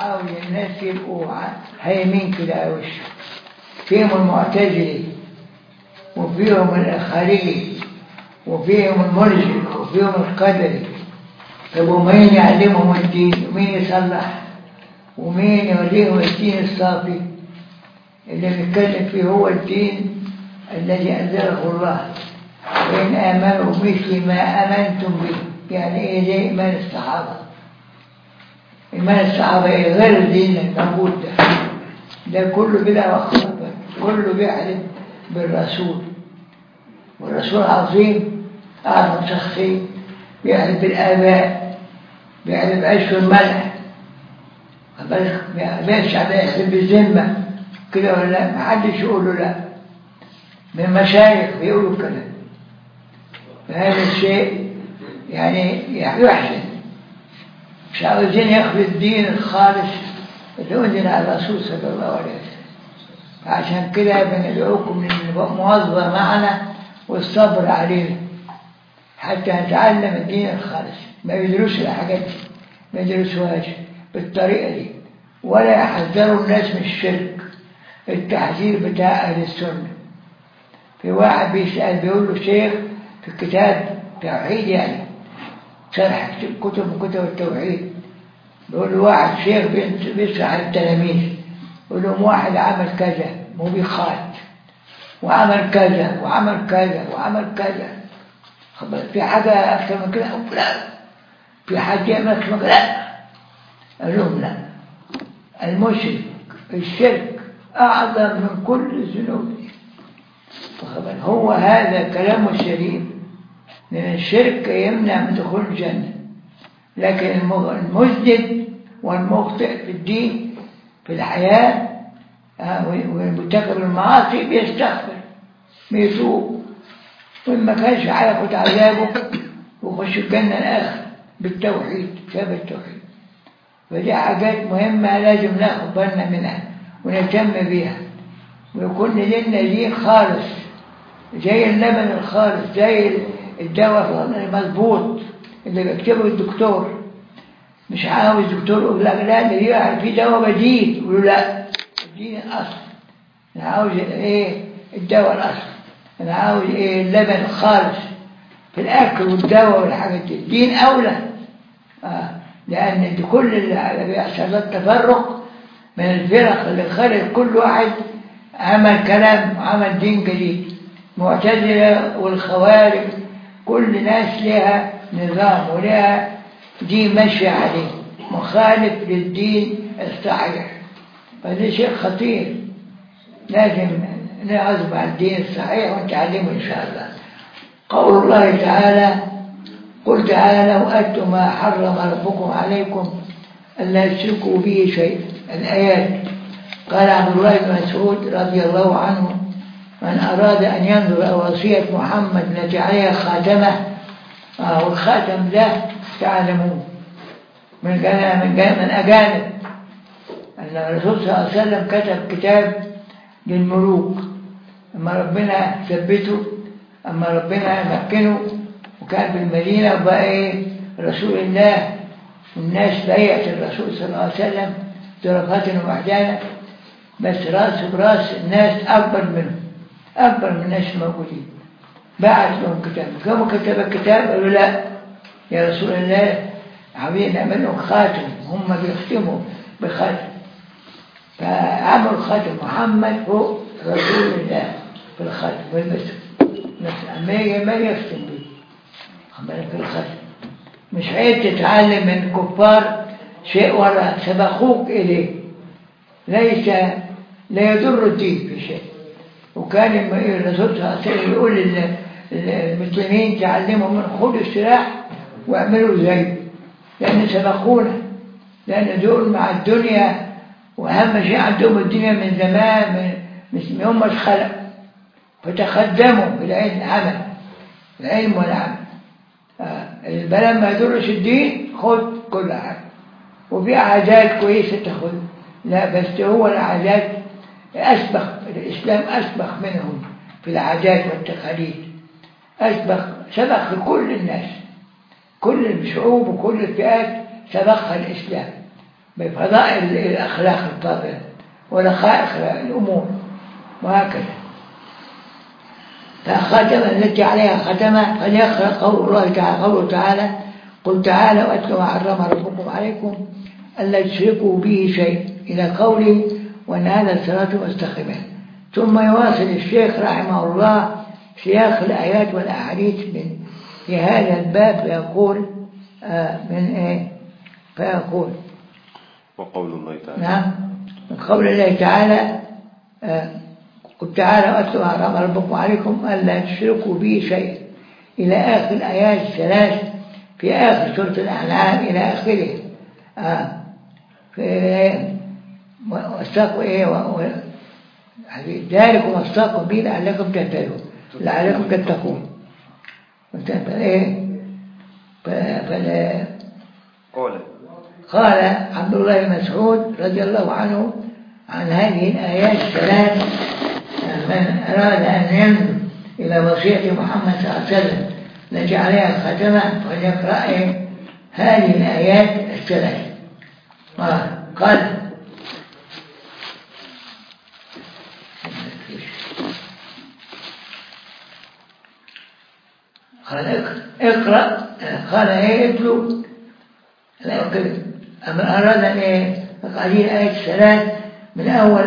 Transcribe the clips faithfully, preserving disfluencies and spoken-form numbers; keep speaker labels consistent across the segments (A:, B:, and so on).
A: عاوز الناس يبقوا هايمين كده على وشه. فيهم المعتزلي وفيهم الخارجي وفيهم المرجئ وفيهم القدري. طب ومين يعلمهم الدين ومين يصلح ومين يوريهم الدين الصافي اللي بيتكلم فيه هو الدين الذي أنزله الله؟ وإن آمنوا مثل ما آمنتم به. يعني إيه زي إيمان الصحابة؟ إيمان الصحابة إيه غير الدين الموجود ده؟ ده كله بلا وخبر، كله بيعلم بالرسول، والرسول عظيم أعظم شخصية، بيعلم بالآباء، بيعلم بعيش الملح، ما يعلمش على يحلم بالذمة كده ولا لا؟ محدش يقول له لا. من المشايخ بيقولوا الكلام. فهذا الشيء يعني يحسن. مش عاوزين ياخذوا الدين الخالص اللي أنزل على الرسول صلى الله عليه وسلم. فعشان كده بندعوكم للمواظبة معنا والصبر علينا حتى نتعلم الدين الخالص. ما يدرسوا الحاجات دي، ما يدرسوهاش بالطريقة دي، ولا يحذروا الناس من الشرك التحذير بتاع أهل السنة. في واحد بيسأل بيقول له شيخ في كتاب توحيد، يعني شرح كتب كتب التوحيد، بيقول له واحد شيخ بيشرح للتلاميذ، يقول لهم واحد عمل كذا موبقات وعمل كذا وعمل كذا وعمل كذا، في حاجة أكثر من كده؟ لا. في حاجة يعمل أكثر من كده؟ لا. قال لهم لا، المشرك الشرك أعظم من كل الذنوب. هو هذا كلام الشريف، لأن الشرك يمنع من دخول الجنة، لكن المذنب والمخطئ في الدين في الحياة والمرتكب المعاصي بيستغفر بيتوب، وإن ما كانش هياخد عذابه ويخش الجنة الآخر بالتوحيد، بسبب التوحيد. فدي حاجات مهمة لازم ناخد بالنا منها ونهتم بيها، ويكون ديننا دين خالص زي اللبن الخالص، زي الدواء المظبوط اللي بيكتبه الدكتور. مش عاوز دكتور يقول لك لا ده دي في دواء بديل، يقول له لا الدين الأصل. أنا عاوز إيه؟ الدواء الأصل. أنا عاوز إيه؟ اللبن الخالص في الأكل والدواء والحاجات دي. الدين أولى، آه. لأن كل اللي بيحصل التفرق من الفرق اللي خلق كل واحد عمل كلام وعمل دين جديد. معتزلة والخوارج كل ناس لها نظام ولها دين ماشية عليه مخالف للدين الصحيح. فده شيء خطير، لازم نعظم على الدين الصحيح ونتعلمه إن شاء الله. قول الله تعالى: قل تعالوا أتوا ما حرم ربكم عليكم ألا تشركوا به شيئا. الآيات. قال عبد الله بن مسعود رضي الله عنه: من أراد أن ينظر وصية محمد التي عليها خاتمة، آه والخاتم ده تعلمون من من من أجانب أن الرسول صلى الله عليه وسلم كتب كتاب للملوك، أما ربنا ثبته، أما ربنا مكنه وكان في المدينة وبقى إيه رسول الله، والناس بيعت الرسول صلى الله عليه وسلم درجات وحدانا، بس راس براس الناس أكبر منهم، أكبر من الناس الموجودين. بعت لهم كتاب، كم كتب الكتاب؟ قالوا لا يا رسول الله عاوزين نعمل لهم خاتم، هم بيختموا بخاتم، فعملوا خاتم محمد فوق رسول الله في الخاتم والمسك، ما ما يختم به في الخاتم. مش عيب تتعلم من الكفار شيء ولا سبقوك إليه، ليس لا يضر الدين في شيء. وكان الرسول صلى الله عليه وسلم يقول للمسلمين تعلموا من خذوا السلاح واعملوا زي، لأن سبقونا، لأن دول مع الدنيا، وأهم شيء عندهم الدنيا من زمان، من يوم ما اتخلق، فتقدموا بالعلم العمل، العلم والعمل. البلد ما يدرش الدين خذ كل حاجة، وفي عادات كويسة تاخذ، لا بس هو العادات أسبق، الإسلام أسبق منهم في العادات والتقاليد، أسبق سبق لكل الناس، كل الشعوب وكل الفئات سبقها الإسلام، بفضائل الأخلاق الطاهرة ورخائق الأمور وهكذا. فختم التي عليها ختمة فليقرأ قول الله تعالى قوله تعالى قل تعالوا واتلوا ما حرم ربكم عليكم ألا تشركوا به شيء إلى قوله وأن هذا صراط مستقيما. ثم يواصل الشيخ رحمه الله سياق الآيات والأحاديث من في هذا الباب فيقول آه من إيه فيقول
B: وقول الله تعالى
A: نعم من قول الله تعالى آه قل تعالوا واتلوا ما حرم ربكم عليكم ألا تشركوا به شيء إلى آخر الآيات الثلاث في آخر سورة الأنعام إلى آخره. آه في واستقوا إيه ذلكم واستقوا به لعلكم تهتدون لعلكم تتقون. إيه فلا
B: قال
A: قال عبد الله بن مسعود رضي الله عنه عن هذه الآيات الثلاث من أراد أن ينظر إلى وصية محمد صلى الله عليه وسلم التي عليها ختمة فليقرأ هذه الآيات الثلاث. قال قال اقرأ قال ايه اتلو أما أراد أن هذه الآيات الثلاث من أول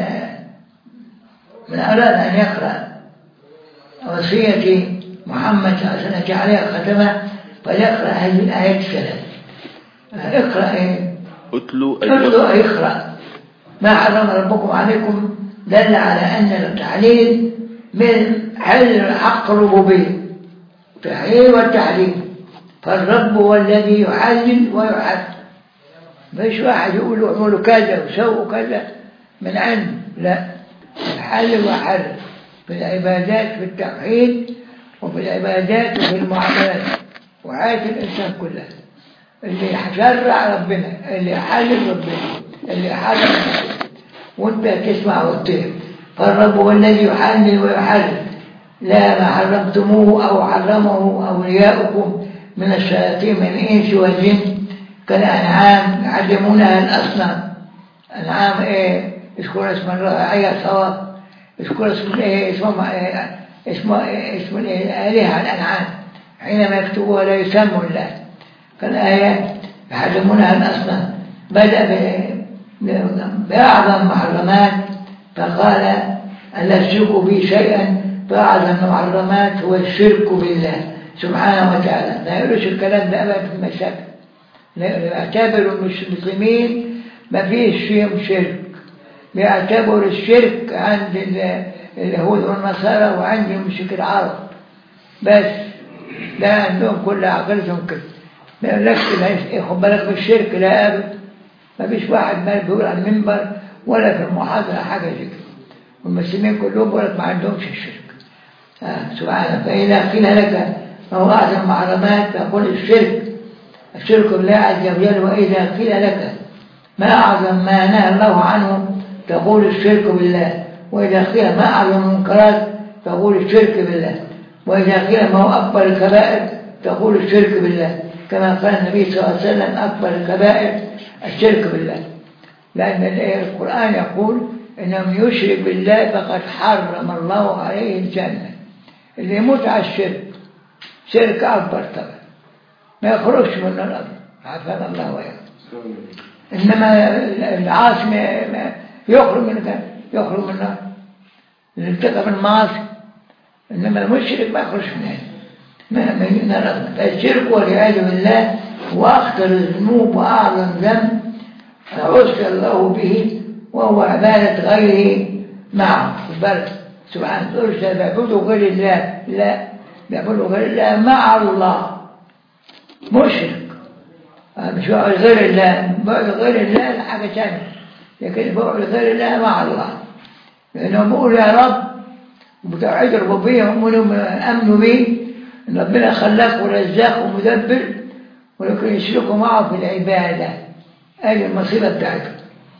A: من أراد أن يقرأ وصية محمد صلى الله عليه وسلم عليها ختمة فليقرأ هذه الآيات الثلاث. اقرأ ايه
B: اتلو
A: اتلو أي اقرأ ما حرم ربكم عليكم دل على أن التعليل من حل حق الربوبية التحليل والتحليل. فالرب هو الذي يحلل ويحل مش واحد يقول له اعملوا كذا وسووا كذا من عنده لا يحلل ويحلل في العبادات في التوحيد وفي العبادات وفي المعاملات وحياة الإنسان كلها. اللي شرع ربنا اللي يحلل ربنا اللي حرم ربنا وانت تسمع وتطيع. فالرب هو الذي يحلل ويحلل لا ما حرمتموه أو حرمه أولياؤكم من الشياطين من الإنس والجن كالأنعام يعلمونها الأصنام. أنعام إيه اذكر اسم الرعية صواب اذكر اسم إيه اسمه إيه اسمه إيه اسم الآلهة الأنعام حينما يكتبوها لا يسموا الله. فالآية يحرمونها الأصنام بدأ بأعظم محرمات فقال ألا تشركوا بي شيئا. فأعظم المحرمات هو الشرك بالله سبحانه وتعالى. لا يقولش الكلام ده أبدا في المساجد يعتبروا المسلمين ما فيش فيهم شرك. بيعتبروا الشرك عند اليهود والنصارى وعند المشرك العرب بس لا عندهم كل عقلتهم كده. ما يقولكش خد بالك من الشرك لا أبدا. ما فيش واحد ما بيقول على المنبر ولا في المحاضرة حاجة زي كده. والمسلمين كلهم بيقولك ما عندهمش الشرك آه سبحانه. فإذا قيل لك ما هو أعظم المحرمات فقل الشرك الشرك بالله عز وجل. وإذا قيل لك ما أعظم ما نهى الله عنه تقول الشرك بالله. وإذا قيل ما أعظم المنكرات تقول الشرك بالله. وإذا قيل ما هو أكبر الكبائر تقول الشرك بالله كما قال النبي صلى الله عليه وسلم أكبر الكبائر الشرك بالله. لأن القرآن يقول إنهم يشرك بالله فقد حرم الله عليه الجنة. اللي يموت على الشرك شرك أكبر طبعا ما يخرجش من الأرض عافانا الله وإياه. إنما العاصي يخرج من الجنة يخرج من النار اللي ارتكب المعاصي. إنما المشرك ما يخرج منها من الأرض. فالشرك والعياذ بالله هو أخطر الذنوب وأعظم ذنب عصي الله به وهو عبادة غيره معه بل سبحانه وتعالى بيعبدوا غير الله لا بيعبدوا غير الله مع الله مشرك مش بعد غير الله بعد غير الله حاجة ثانية لكن بعد غير الله مع الله لأنهم بيقولوا يا رب بتوحيد الربوبية هم أمنوا به إن ربنا خلاق ورزاق ومدبر ولكن يشركوا معه في العبادة هذه المصيبة بتاعتهم.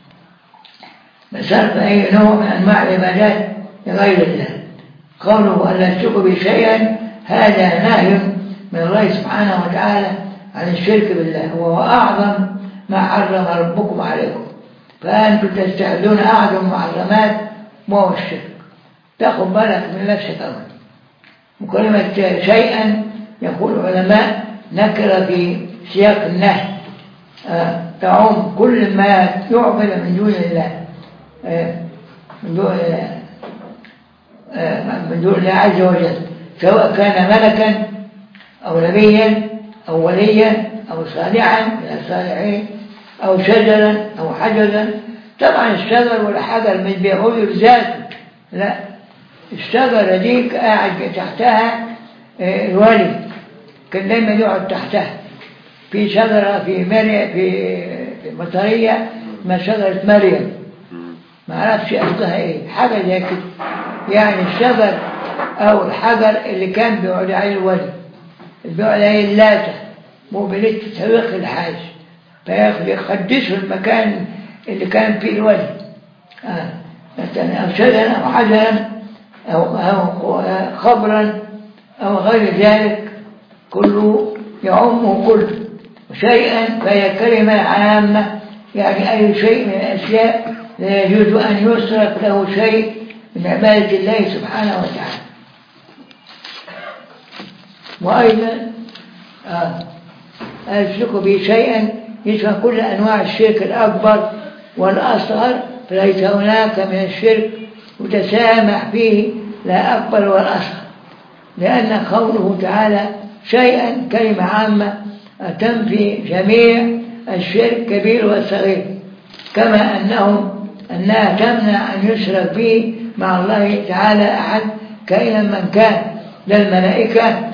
A: مسألة أي نوع من أنواع العبادات لغير الله. قوله ألا تشركوا به شيئا هذا نهي من الله سبحانه وتعالى عن الشرك بالله وهو أعظم ما حرم ربكم عليكم فأنتم تستحلون أحد المحرمات وهو الشرك. تاخد بالك من نفسك أولا. وكلمة شيئا يقول العلماء نكرة في سياق النهي آه تعم كل ما يعبد من دون الله آه من دون الله آه من دون الله عز وجل، سواء كان ملكا أو نبيا أو وليا أو صالحا من الصالحين أو شجرا أو حجرا. طبعا الشجر والحجر مش بيعود لذاته، لا، الشجرة دي قاعد تحتها الولي كان دايما يقعد تحتها. في شجرة في مريم في مطرية ما شجرة مريم ما عرفش أصلها إيه، حاجة زي كده يعني. الشجر أو الحجر اللي كان بيقعد عليه الولي اللي بيقعد عليه اللاتة مقبلة تسويق الحاج فيقدسوا المكان اللي كان فيه الولي آه. مثلا أو شجرا أو حجرا أو, أو خبرا أو غير ذلك كله يعمه كله. شيئا فهي كلمة عامة يعني أي شيء من الأشياء لا يجوز أن يصرف له شيء من عبادة الله سبحانه وتعالى. وأيضا آه. أشرك به شيئا يشمل كل أنواع الشرك الأكبر والأصغر، فليس هناك من الشرك متسامح فيه لا أكبر ولا أصغر، لأن قوله تعالى شيئا كلمة عامة تنفي جميع الشرك كبير والصغير، كما أنه أنها تمنع أن يشرك به مع الله تعالى أحد كائنا من كان، لا الملائكة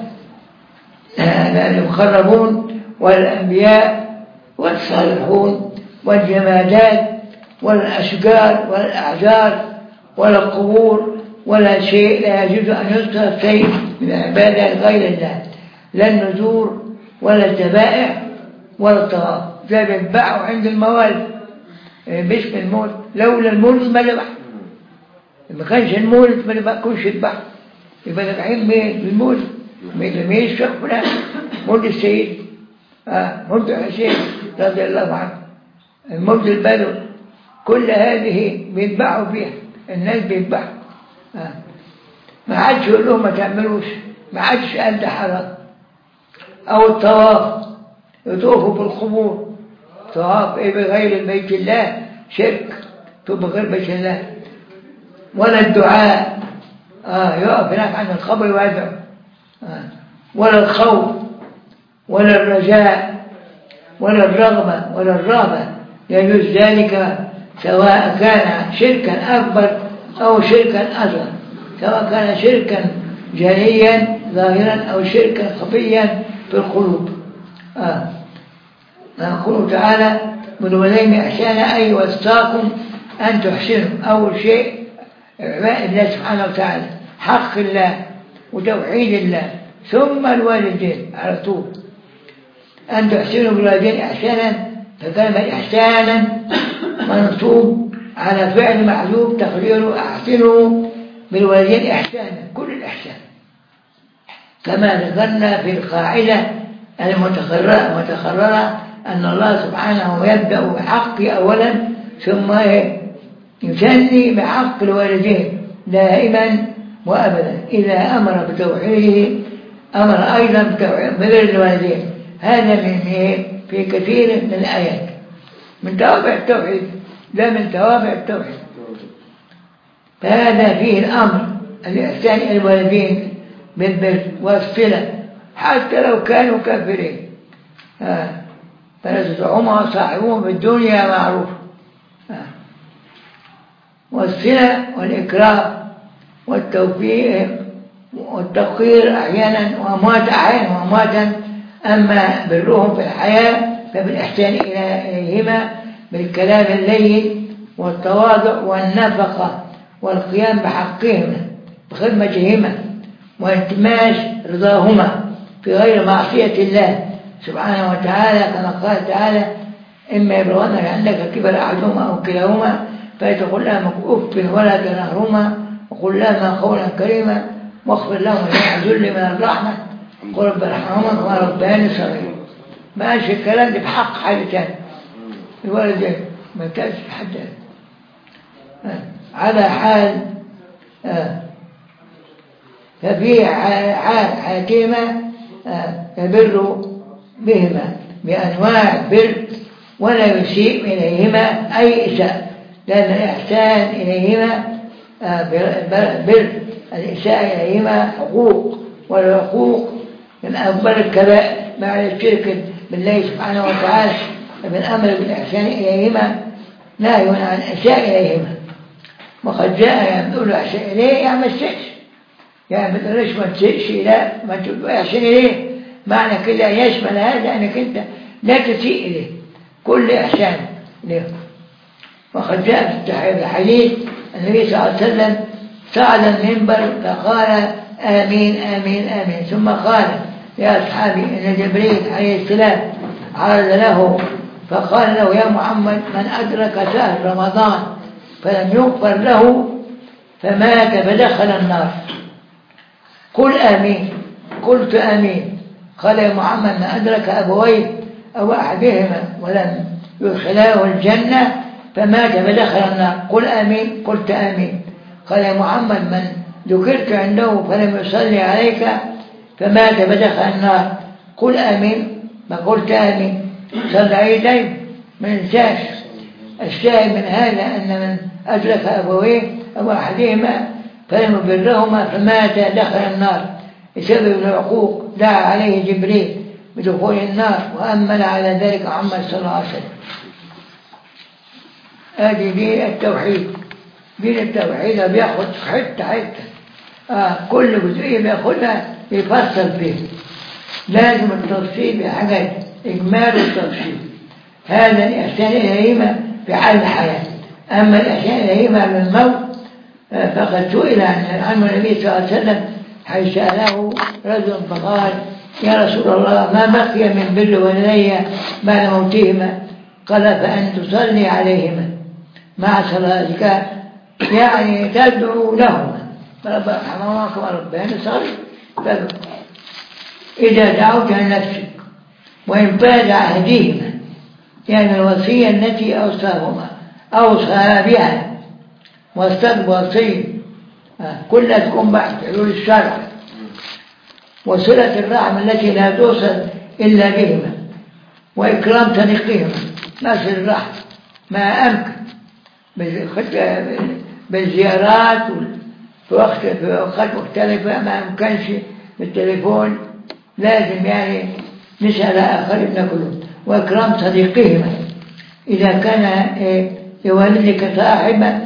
A: المقربون والأنبياء والصالحون والجمادات والأشجار والأحجار ولا القبور ولا شيء لا يجوز أن يصرف شيء من عبادة غير الله، لا النذور ولا الذبائح ولا الطواف. زي بيتباعوا عند الموالد باسم المولد، لولا المولد ما ذبح، ما كانش المولد ما بيكونش يذبح، يبقى ذبحين مين بالمولد؟ مين الشيخ فلان مولد السيد آه مولد الحسين رضي الله عنه، المولد البدوي، كل هذه بيتباعوا فيها الناس بيتباعوا آه. ما عادش يقول لهم ما تعملوش، ما عادش قال ده حرام. أو الطواف يطوفوا بالقبور، طواف إيه بغير بيت الله شرك، طوف بغير بيت الله. ولا الدعاء آه يقف هناك عند القبر ويدعو آه. ولا الخوف ولا الرجاء ولا الرغبة ولا الرهبة يجوز ذلك، سواء كان شركا أكبر أو شركا أصغر، سواء كان شركا جليا ظاهرا أو شركا خفيا في القلوب آه. يقول تعالى بالوالدين إحسانا أي وصاكم أن تحسنوا. أول شيء عبادة الله سبحانه وتعالى، حق الله وتوحيد الله، ثم الوالدين على طول. أن تحسنوا بالوالدين إحسانا، فكلمة إحسانا منصوب على فعل محذوف تقديره أحسنوا بالوالدين إحسانا، كل الإحسان، كما ذكرنا في القاعدة المتقررة متقررة أن الله سبحانه يبدأ بحق أولا ثم يثني بحق الوالدين دائما وأبدا. إذا أمر بتوحيده أمر أيضا ببر الوالدين. هذا من في كثير من الآيات من توابع التوحيد، لا من توابع التوحيد. فهذا فيه الأمر الإحسان إلى الوالدين بالبر والصلة حتى لو كانوا كافرين، فلا تطعموا صاحبهم في الدنيا معروف. والصلة والإكرام والتوفيق والتوقير أحيانا وأموات أحيانا وأمواتا. أما برهم في الحياة فبالإحسان إليهما بالكلام اللين والتواضع والنفقة والقيام بحقهما بخدمتهما والتماس رضاهما في غير معصية الله سبحانه وتعالى، كما قال تعالى إما يبلغن عندك كبر أحدهما أو كلاهما فيتقول لهما أف ولا تنهرهما وقل لهما قولا كريما واغفر لهما جميع ذل من الرحمة قل رب ارحمهما كما ربياني صغيرا. ما قالش الكلام ده بحق حاجة تانية الولد ما كانش حتى على حال آه. ففي حال حكيمة آه. يبر بهما بأنواع البر ولا يسيء إليهما أي إساءة، لأن الإحسان إليهما آه. بر الإساءة إليهما حقوق، والحقوق من أكبر الكبائر بعد الشرك بالله سبحانه وتعالى. فمن أمر بالإحسان إليهما نهي عن إساءة إليهما. وقد جاء يقول أحسن إليه يعني ما تسئش، يعني ما تقولش ما تسئش، لا ما تقول أحسن إليه معنى كده يشمل هذا أنك أنت لا تسيء إليه كل إحسان إليه. وقد جاء في الحديث النبي صلى الله عليه وسلم صعد المنبر فقال آمين آمين آمين، ثم قال يا أصحابي إن جبريل عليه السلام عرض له فقال له يا محمد من أدرك شهر رمضان فلم يغفر له فمات فدخل النار قل آمين. قلت آمين. قال يا محمد من أدرك أبويه أو أحدهما ولم يدخلاه الجنة فمات فدخل النار قل آمين. قلت آمين. قال يا محمد من ذكرت عنده فلم يصلي عليك فمات فدخل النار قل آمين. ما قلت آمين. صلى عليه دايما ما ننساش. الشاهد من هذا أن من أدرك أبويه أو أحدهما فلم يبرهما فمات دخل النار بسبب العقوق دعا عليه جبريل بدخول النار وأمن على ذلك محمد صلى الله عليه وسلم. هذه دين التوحيد. دين التوحيد بياخد حتة حتة آه كل جزئية بياخدها يفصل فيه. لازم التفصيل بحاجات إجمال التفصيل. هذا الإحسان إليهما في حال الحياة. أما الإحسان إليهما من الموت فقد سئل عنه النبي صلى الله عليه وسلم حيث سأله رجل فقال يا رسول الله ما بقي من بر والدي بعد موتهما؟ قال فأن تصلي عليهما مع صلاتك يعني تدعو لهما رب ارحمهما كما ربياني صغيرا. إذا دعوت لنفسك وإن فات عهدهما يعني الوصية التي أوصاهما أوصى بها واستقبل وصية كلها تكون بعد حلول الشرع وصلة الرحم التي لا توصل إلا بهما وإكرام صديقهما نصر الرحم ما أمكن بالزيارات في وقت في أوقات مختلفة ما أمكنش بالتليفون لازم يعني نسأل آخرين كلهم وإكرام صديقهما إذا كان لوالدك صاحبا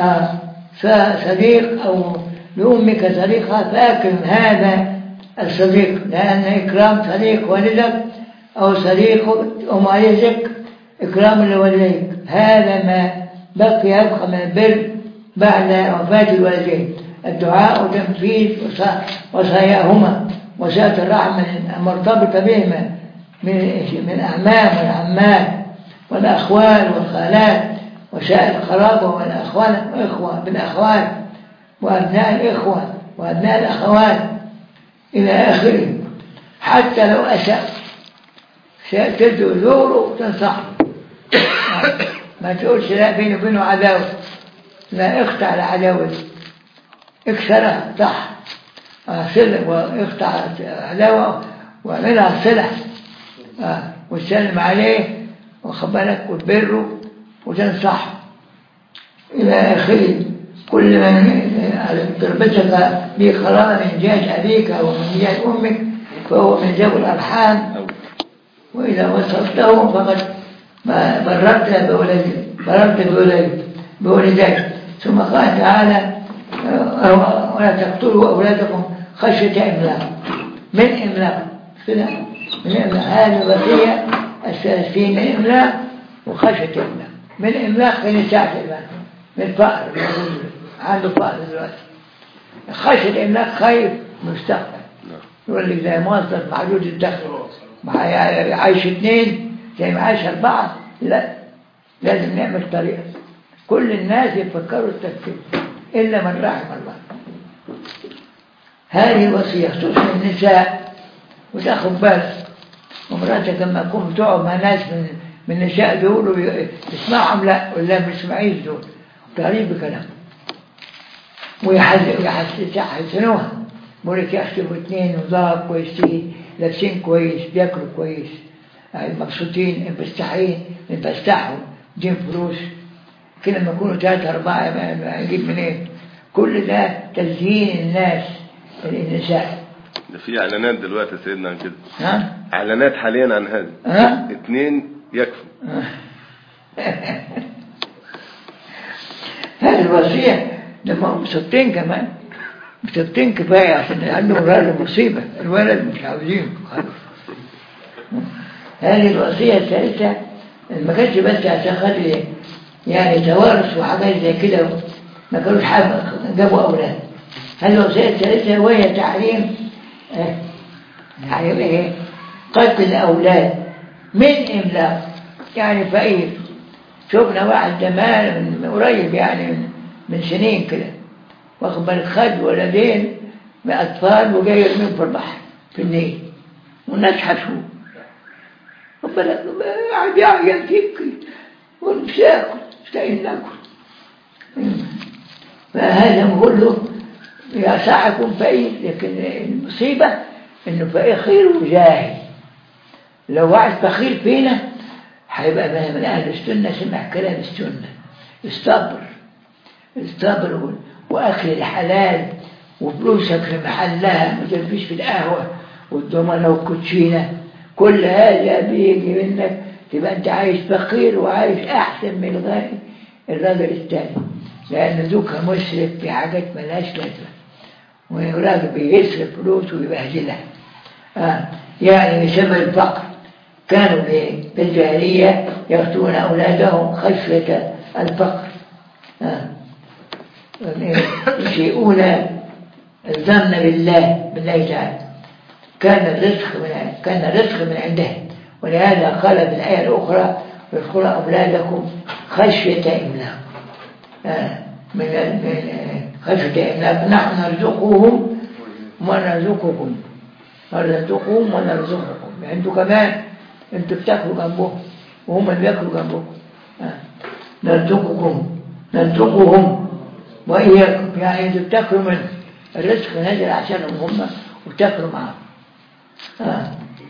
A: صديق أو لأمك صديقها فأكرم هذا الصديق لأن إكرام صديق والدك أو صديق أم والدك إكرام لوالديك. هذا ما بقي يبقى من البر بعد وفاة الوالدين الدعاء وتنفيذ وصاياهما وصلة الرحم المرتبطة بهما من أعمام والعمات والأخوال والخالات وسائر القرابة والأخوان والإخوة بالأخوات وأبناء الإخوة وأبناء الأخوات إلى آخره. حتى لو أساء تدعو زوره وتنصحه ما تقولش لا بينه وبينه عداوة، لا اقطع العداوة اكسرها صح صلة واقطع عداوة واعملها صلة آه. وتسلم عليه وخبرك وتبره وتنصحه إلى آخره. كل من تربتك به قرار من جهة أبيك أو من جهة أمك فهو من ذوي الأرحام وإذا وصلته فقد بررت بولدك بررت بولدك بولدك. ثم قال تعالى ولا تقتلوا أولادكم خشية إملاق من إملاق كده من إملاق. هذه الوصية الثلاثين من إملاق وخشية إملاق. من إملاق في نساء الإملاق من فقر عنده فقر دلوقتي. خشية إملاق خايف مستقبل يقول لك زي موظف محدود الدخل عايش اثنين زي ما عايش أربعة. لا لازم نعمل طريقة كل الناس يفكروا التفكير إلا من رحم الله. هذه الوصية خصوصا النساء وتاخد بالك ومراتك لما تكون تقعد مع ناس من من النساء دول يسمعهم لا ولا ما يسمعيش دول تعريف بكلام ويحسنوها بقول لك يحسبوا اثنين نظام كويسين لابسين كويس بياكلوا كويس مبسوطين مستحين بيستحوا جيب فلوس كده لما يكونوا ثلاثة أربعة أجيب منين؟ كل ده تزيين الناس النساء.
B: ده في إعلانات دلوقتي سيدنا عن كده.
A: ها؟
B: إعلانات حاليا عن هذا.
A: ها؟
B: اثنين يكفوا.
A: هذه الوصية لما مسطين كمان مسطين كفاية عشان عندهم ولد مصيبة الولد مش عاوزينه خالص. هذه الوصية الثالثة ما كانش بس عشان خاطر يعني توارث وحاجات زي كده ما كانوش حابة جابوا أولاد. هذه الوصية الثالثة وهي تعليم اه تعليم ايه؟ قتل الأولاد من إملاق يعني فقير. شفنا واحد زمان من قريب يعني من, من سنين كده واخد بالك خد ولدين من أطفال وجاي يرميهم في البحر في النيل والناس حشوه خد بالك قاعد يعيط يبكي ومش ياكل مش لاقيين ناكل. فهذا بقول له يا ساعة يكون فقير لكن المصيبة إنه فقير خير وجاهل. لو واحد بخيل فينا هيبقى من أهل السنة سمع كلام السنة استبر استبر وأكل الحلال وفلوسك في محلها ما تلبيش في القهوة والضمنة والكوتشينة كل هذا بيجي منك تبقى أنت عايش فقير وعايش أحسن من الغني الراجل الثاني لأن ذوك مسرف في حاجات ملهاش لازمة والراجل بيصرف فلوس ويبهدلها. آه. يعني بسبب الفقر كانوا في الجاهلية يقتلون أولادهم خشية الفقر. آه. يشيئون الظن بالله بالله تعالى كان الرزق من كان الرزق من عنده ولهذا قال في الآية الأخرى يدخل أولادكم خشية إملاق. آه. من خشية إملاق نحن نرزقهم ونرزقكم نرزقهم ونرزقكم انتوا كمان انتوا بتاكلوا جنبهم وهم اللي بياكلوا جنبكم. آه. نرزقكم نرزقهم وإياكم يعني انتوا بتاكلوا من الرزق نازل عشانهم هم وبتاكلوا معاهم. اه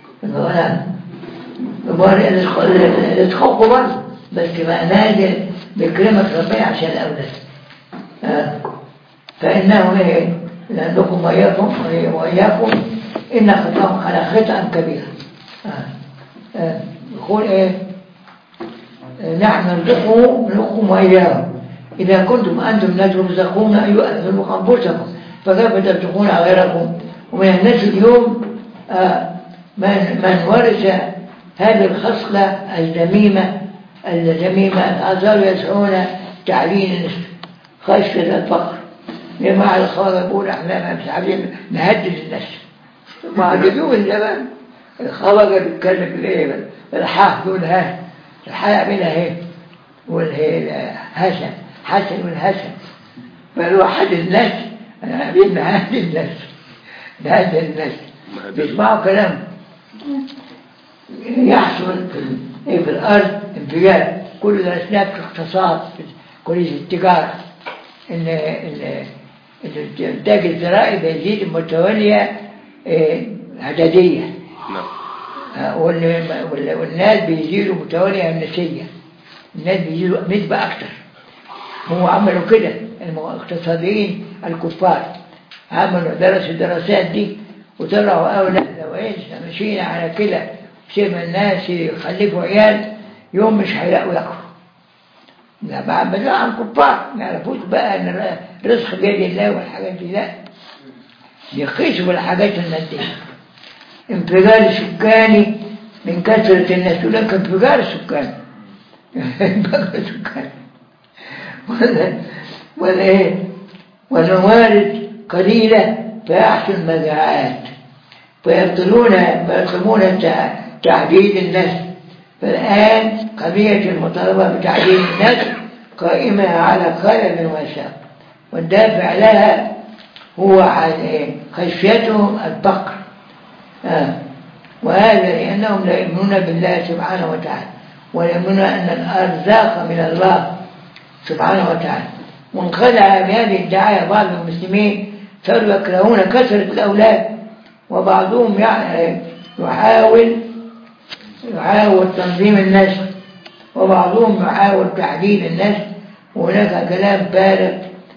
A: رزقكم برضه بس ما نازل بكلمة ربنا عشان الأولاد. آه. فإنه ايه لأنكم وإياكم وإياكم إن خطاهم على خطأ كبيرا. آه. آه. يقول إيه نحن نرزقهم نرزقكم وإياهم إذا كنتم أنتم لا ترزقون أيها أنفسكم فكيف ترزقون غيركم. ومن الناس اليوم آه من, من ورث هذه الخصلة الذميمة الذميمة أصاروا يسعون تعليل خشية الفقر. جماعة الخواجة يقول احنا مش عارفين نهدد الناس ما عجبوه الزمان. الخواجة بيتكلم بالايه الحاء يقول ها الحاء يعملها ايه والحسن حسن والحسن فالواحد الناس انا عارفين نهدد الناس نهدد الناس بيسمعوا كلام يحصل في الارض انفجار. كل درسناه في الاقتصاد في كلية التجارة ان الانتاج الزراعي بيزيد متوالية عددية والناس بيزيدوا متوالية نسية. الناس بيزيدوا نسبة أكتر. هو عملوا كده الاقتصاديين الكفار عملوا درسوا الدراسات دي وطلعوا أولاد لو إيش ماشيين على كده سيبنا الناس يخلفوا عيال يوم مش هيلاقوا ياكلوا. لا بعد ما عن كفار ما يعرفوش بقى ان الرزق بيد الله والحاجات دي لا يقيسوا بالحاجات الماديه. انفجار سكاني من كثره الناس لكن انفجار سكاني انفجار سكاني ولا ولا ايه والموارد قليله فيحصل مجاعات فيبطلون يطلبون تعديد الناس. فالآن قضية المطالبة بتعديل الناس قائمة على خلل وساق والدافع لها هو عن خشيتهم الفقر. آه. وهذا لأنهم لا يؤمنون بالله سبحانه وتعالى ويؤمنون أن الأرزاق من الله سبحانه وتعالى. وانخدع بهذه الدعاية بعض المسلمين صاروا يكرهون كثرة الأولاد، وبعضهم يعني يحاول يحاول تنظيم النسل، وبعضهم يحاول تحديد النسل، وهناك كلام فارغ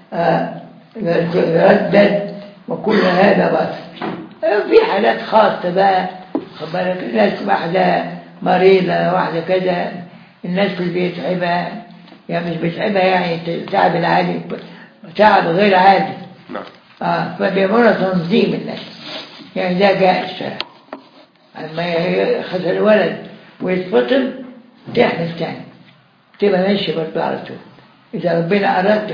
A: يردد، وكل هذا باطل. في حالات خاصة بقى خبرك الناس، واحدة مريضة واحدة كذا، الناس في البيت تعبها، يعني مش بتعبها يعني تعب العادي، تعب غير عادي.
B: نعم.
A: آه فبيعملوا تنظيم الناس، يعني ده جاء الشرع. أما يخذ الولد ويتفطم تحمل تاني، تبقى ماشي برضه على طول. إذا ربنا أراد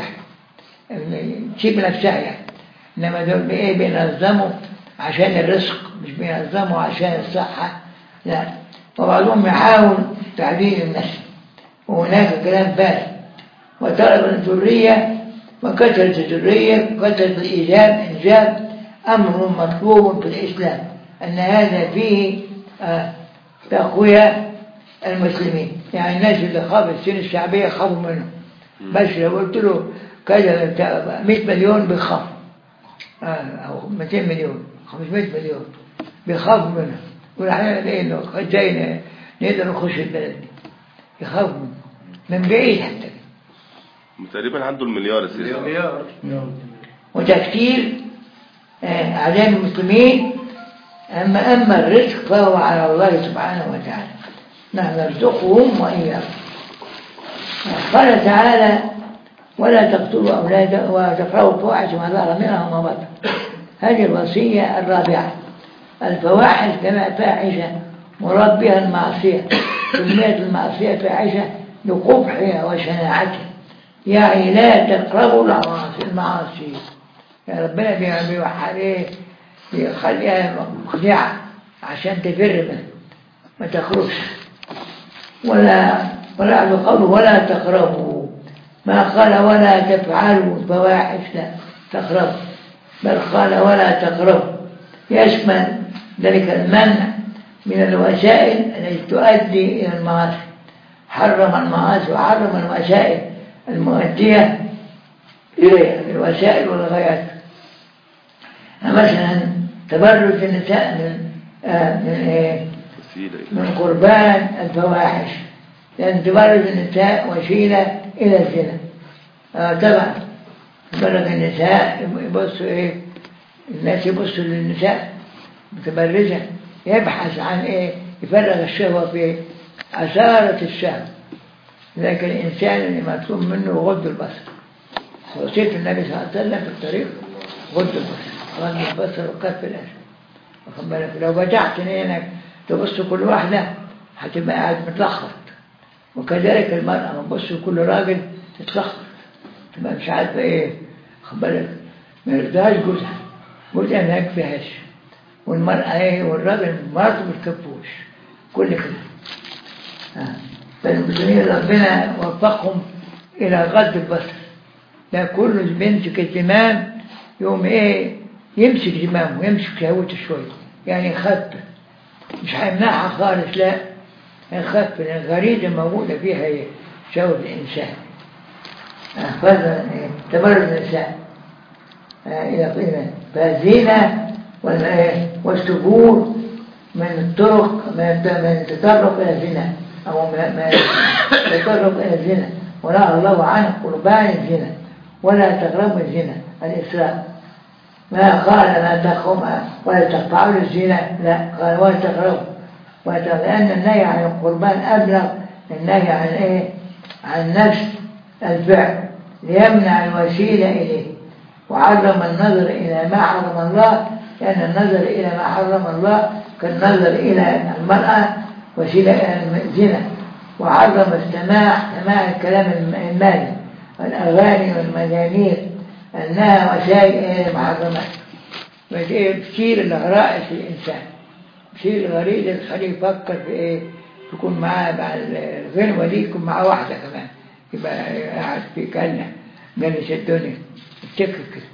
A: تسيب نفسها يعني. إنما دول بإيه بينظموا عشان الرزق، مش بينظموا عشان الصحة، لا. وبعضهم يحاول تعديل النسل، وهناك كلام فارغ. وطلب الذرية وكثرة الذرية وكثرة الإيجاب إنجاب أمر مطلوب في الإسلام، أن هذا فيه آه تقوية المسلمين. يعني الناس اللي خافوا السن الشعبية خافوا منه، بس لو قلت له كذا مئة مليون بيخاف، آه أو مئتين مليون خمسمائة مليون بيخافوا منه. يقول احنا ايه انه ازاي نقدر نخش البلد دي، يخاف منه من بعيد حتى.
B: تقريبا عنده المليار السياسي.
C: مليار.
A: وتكثير اعداد المسلمين. اما اما الرزق فهو على الله سبحانه وتعالى، نحن نرزقهم واياكم. قال تعالى: ولا تقتلوا أولادا وتقربوا الفواحش ما ظهر منها وما بطن. هذه الوصية الرابعة. الفواحش كما فاحشة مراد بها المعصية، سميت المعصية فاحشة لقبحها وشناعتها، يعني لا تقربوا المعاصي. يا ربنا بيوحى ايه بيخليها مخدعة عشان تفر منها ما تخرجش. ولا ولا بقوله ولا تقربوا، ما قال ولا تفعلوا الفواحش لا تقربوا، بل قال ولا تقربوا، يشمل ذلك المنع من الوسائل التي تؤدي إلى المعاصي. حرم المعاصي وحرم الوسائل المؤدية إليها، الوسائل والغايات. مثلا تبرج النساء من آه من إيه؟ من قربان الفواحش، لأن تبرج النساء وسيلة إلى الزنا. آه طبعا تبرج النساء يبصوا إيه، الناس يبصوا للنساء متبرجة، يبحث عن إيه، يفرغ الشهوة في أثارة الشهوة. لكن الإنسان اللي مطلوب منه غض البصر، وصية النبي صلى الله عليه وسلم في الطريق غض البصر، غض البصر وكف الأذى. واخد بالك؟ لو بدأت إنك تبص كل واحدة هتبقى قاعد متلخبط، وكذلك المرأة ما تبص كل راجل تتلخبط، تبقى مش عارفة إيه. واخد بالك؟ ما يرضاش جوزها، جوزها ما يكفيهاش، والمرأة إيه والراجل مرته ما تكفوش، كل كده. آه. فالمسلمين ربنا وفقهم إلى غض البصر. لا كل بيمسك الزمام يوم إيه يمسك زمامه ويمسك شهوته شوية، يعني يخف، مش هيمنعها خالص، لا يخف، لأن الغريزة موجودة فيها هي شهوة الإنسان. فهذا تبرج النساء إلى قيمة فالزينة والسبور من الطرق من التطرق إلى الزنا، أو من التطرق إلى الزنا، ونهى الله عنه قربان الزنا ولا تقربوا الزنا الإسراف. ما قال لا تقوم ولا تقطعوا الزنا، لا قال ولا تقربوا، لأن النهي عن القربان أبلغ النهي عن إيه؟ عن نفس الفعل، ليمنع الوسيلة إليه. وعرم النظر إلى ما حرم الله، لأن النظر إلى ما حرم الله كالنظر إلى المرأة وسيلة إلى الزنا. وعرم السماع، سماع الكلام المالي والأغاني والمزامير، أنها وسائل إلى المحرمات، بتثير الغرائز في الإنسان، بتثير الغريزة تخليه يفكر في إيه، يكون معاه مع الغنوة دي، يكون معاه واحدة كمان، يبقى قاعد في كلة جلس الدنيا يفتكر كده.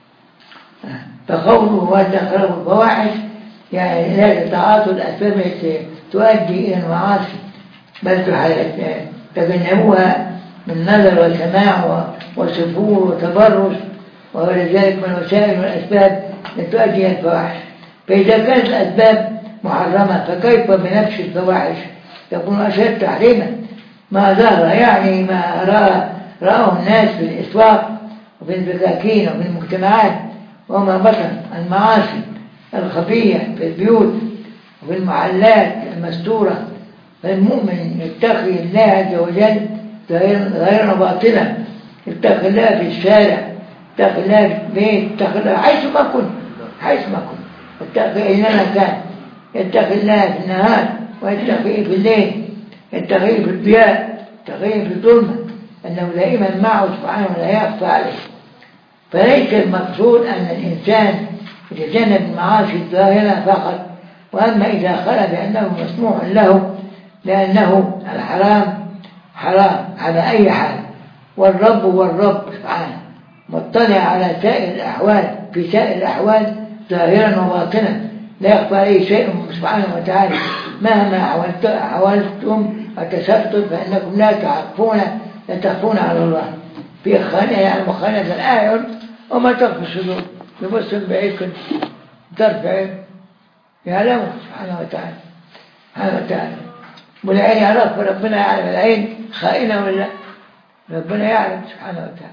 A: فقوله وتقربوا الفواحش يعني لا تعاطوا الأسباب التي تؤدي إلى المعاصي، بل تجنبوها من نظر وسماع وسفور وتبرج وغير ذلك من وسائل والأسباب لتؤدي الفواحش. فإذا كانت الأسباب محرمة فكيف بنفس الفواحش تكون أشد تحريما؟ ما ظهر يعني ما رأى رأوا الناس في الإسواق وفي البكاكين وفي المجتمعات، وما بطن المعاصي الخفية في البيوت وفي المحلات المستورة. فالمؤمن يتقي الله عز وجل غير باطلا، يتقي الله في الشارع، يتقي الله في البيت، يتقي الله حيث ما كنت حيث ما كنت يتقي أينما كان، يتقي الله في النهار ويتقي في الليل، يتقي في الضياء، يتقي في الظلمة، أنه دائما معه سبحانه ولا يخفى عليه. فليس المقصود أن الإنسان يتجنب المعاصي الظاهرة فقط، وأما إذا خلى بأنه مسموح له لأنه الحرام حرام على أي حال، والرب هو الرب سبحانه مطلع على سائر الأحوال في سائر الأحوال ظاهرا وباطنا، لا يخفى عليه شيء سبحانه وتعالى. مهما حاولتم وتسترتم فإنكم لا تعرفون لا تخفون على الله. في خانة يعني خانة الأعين وما تخفي الصدور، يبص بعيد كنت ترفع يعلمه سبحانه وتعالى سبحانه وتعالى. والعين يعرف ربنا يعلم العين خائنة ولا ربنا يعلم سبحانه وتعالى.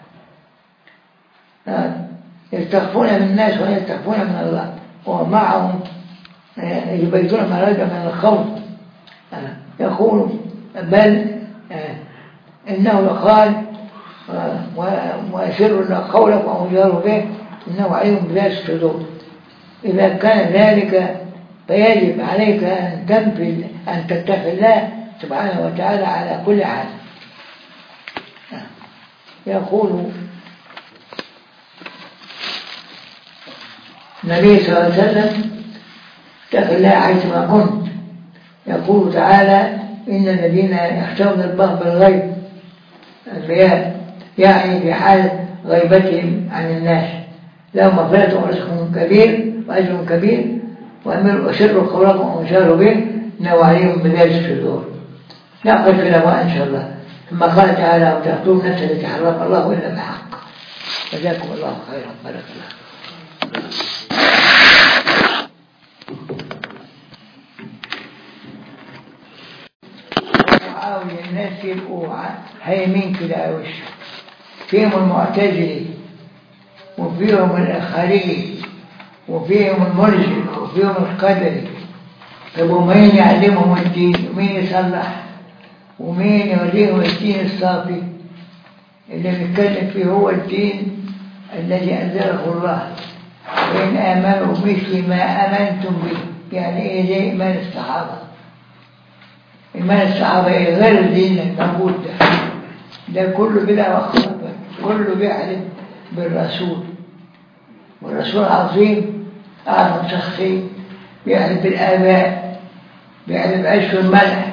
A: يستخفون من الناس ولا يستخفون من الله، ومعهم يبيتون ما رجع من الخوف. يقول بل إنه قال وأسروا قولكم أو جاروا به إنه عليم بذات الصدور. إذا كان ذلك فيجب عليك أن تنفذ أن تتقي الله سبحانه وتعالى على كل حال. يقول النبي صلى الله عليه وسلم اتق الله حيثما كنت. يقول تعالى إن الذين يخشون الله بالغيب الرياء، يعني في حال غيبتهم عن الناس لهم مغفرة ورزق كبير وأجر كبير، وأمروا أسروا قولكم وأشاروا به إنه عليهم بذات الصدور. نأخذ في الأموال إن شاء الله. ثم قال تعالى وتقتلون النفس التي حرم الله إلا بالحق. جزاكم الله خيرا. بارك الله. معاوية الناس يبقوا هايمين كده وش فيهم المعتزلي وفيهم الخارجي وفيهم المرجئ وفيهم القدري. طب ومين يعلمهم الدين ومين يصلح ومين يوريهم الدين الصافي اللي بيتكلم فيه هو الدين الذي أنزله الله؟ وإن آمنوا مثل ما آمنتم به، يعني إيه زي إيمان الصحابة. إيمان الصحابة إيه غير الدين الموجود ده ده كله بلا وخبر، كله بيعلم بالرسول، والرسول عظيم أعظم شخصية، بيعلم بالآباء، بيعلم بعيش الملح،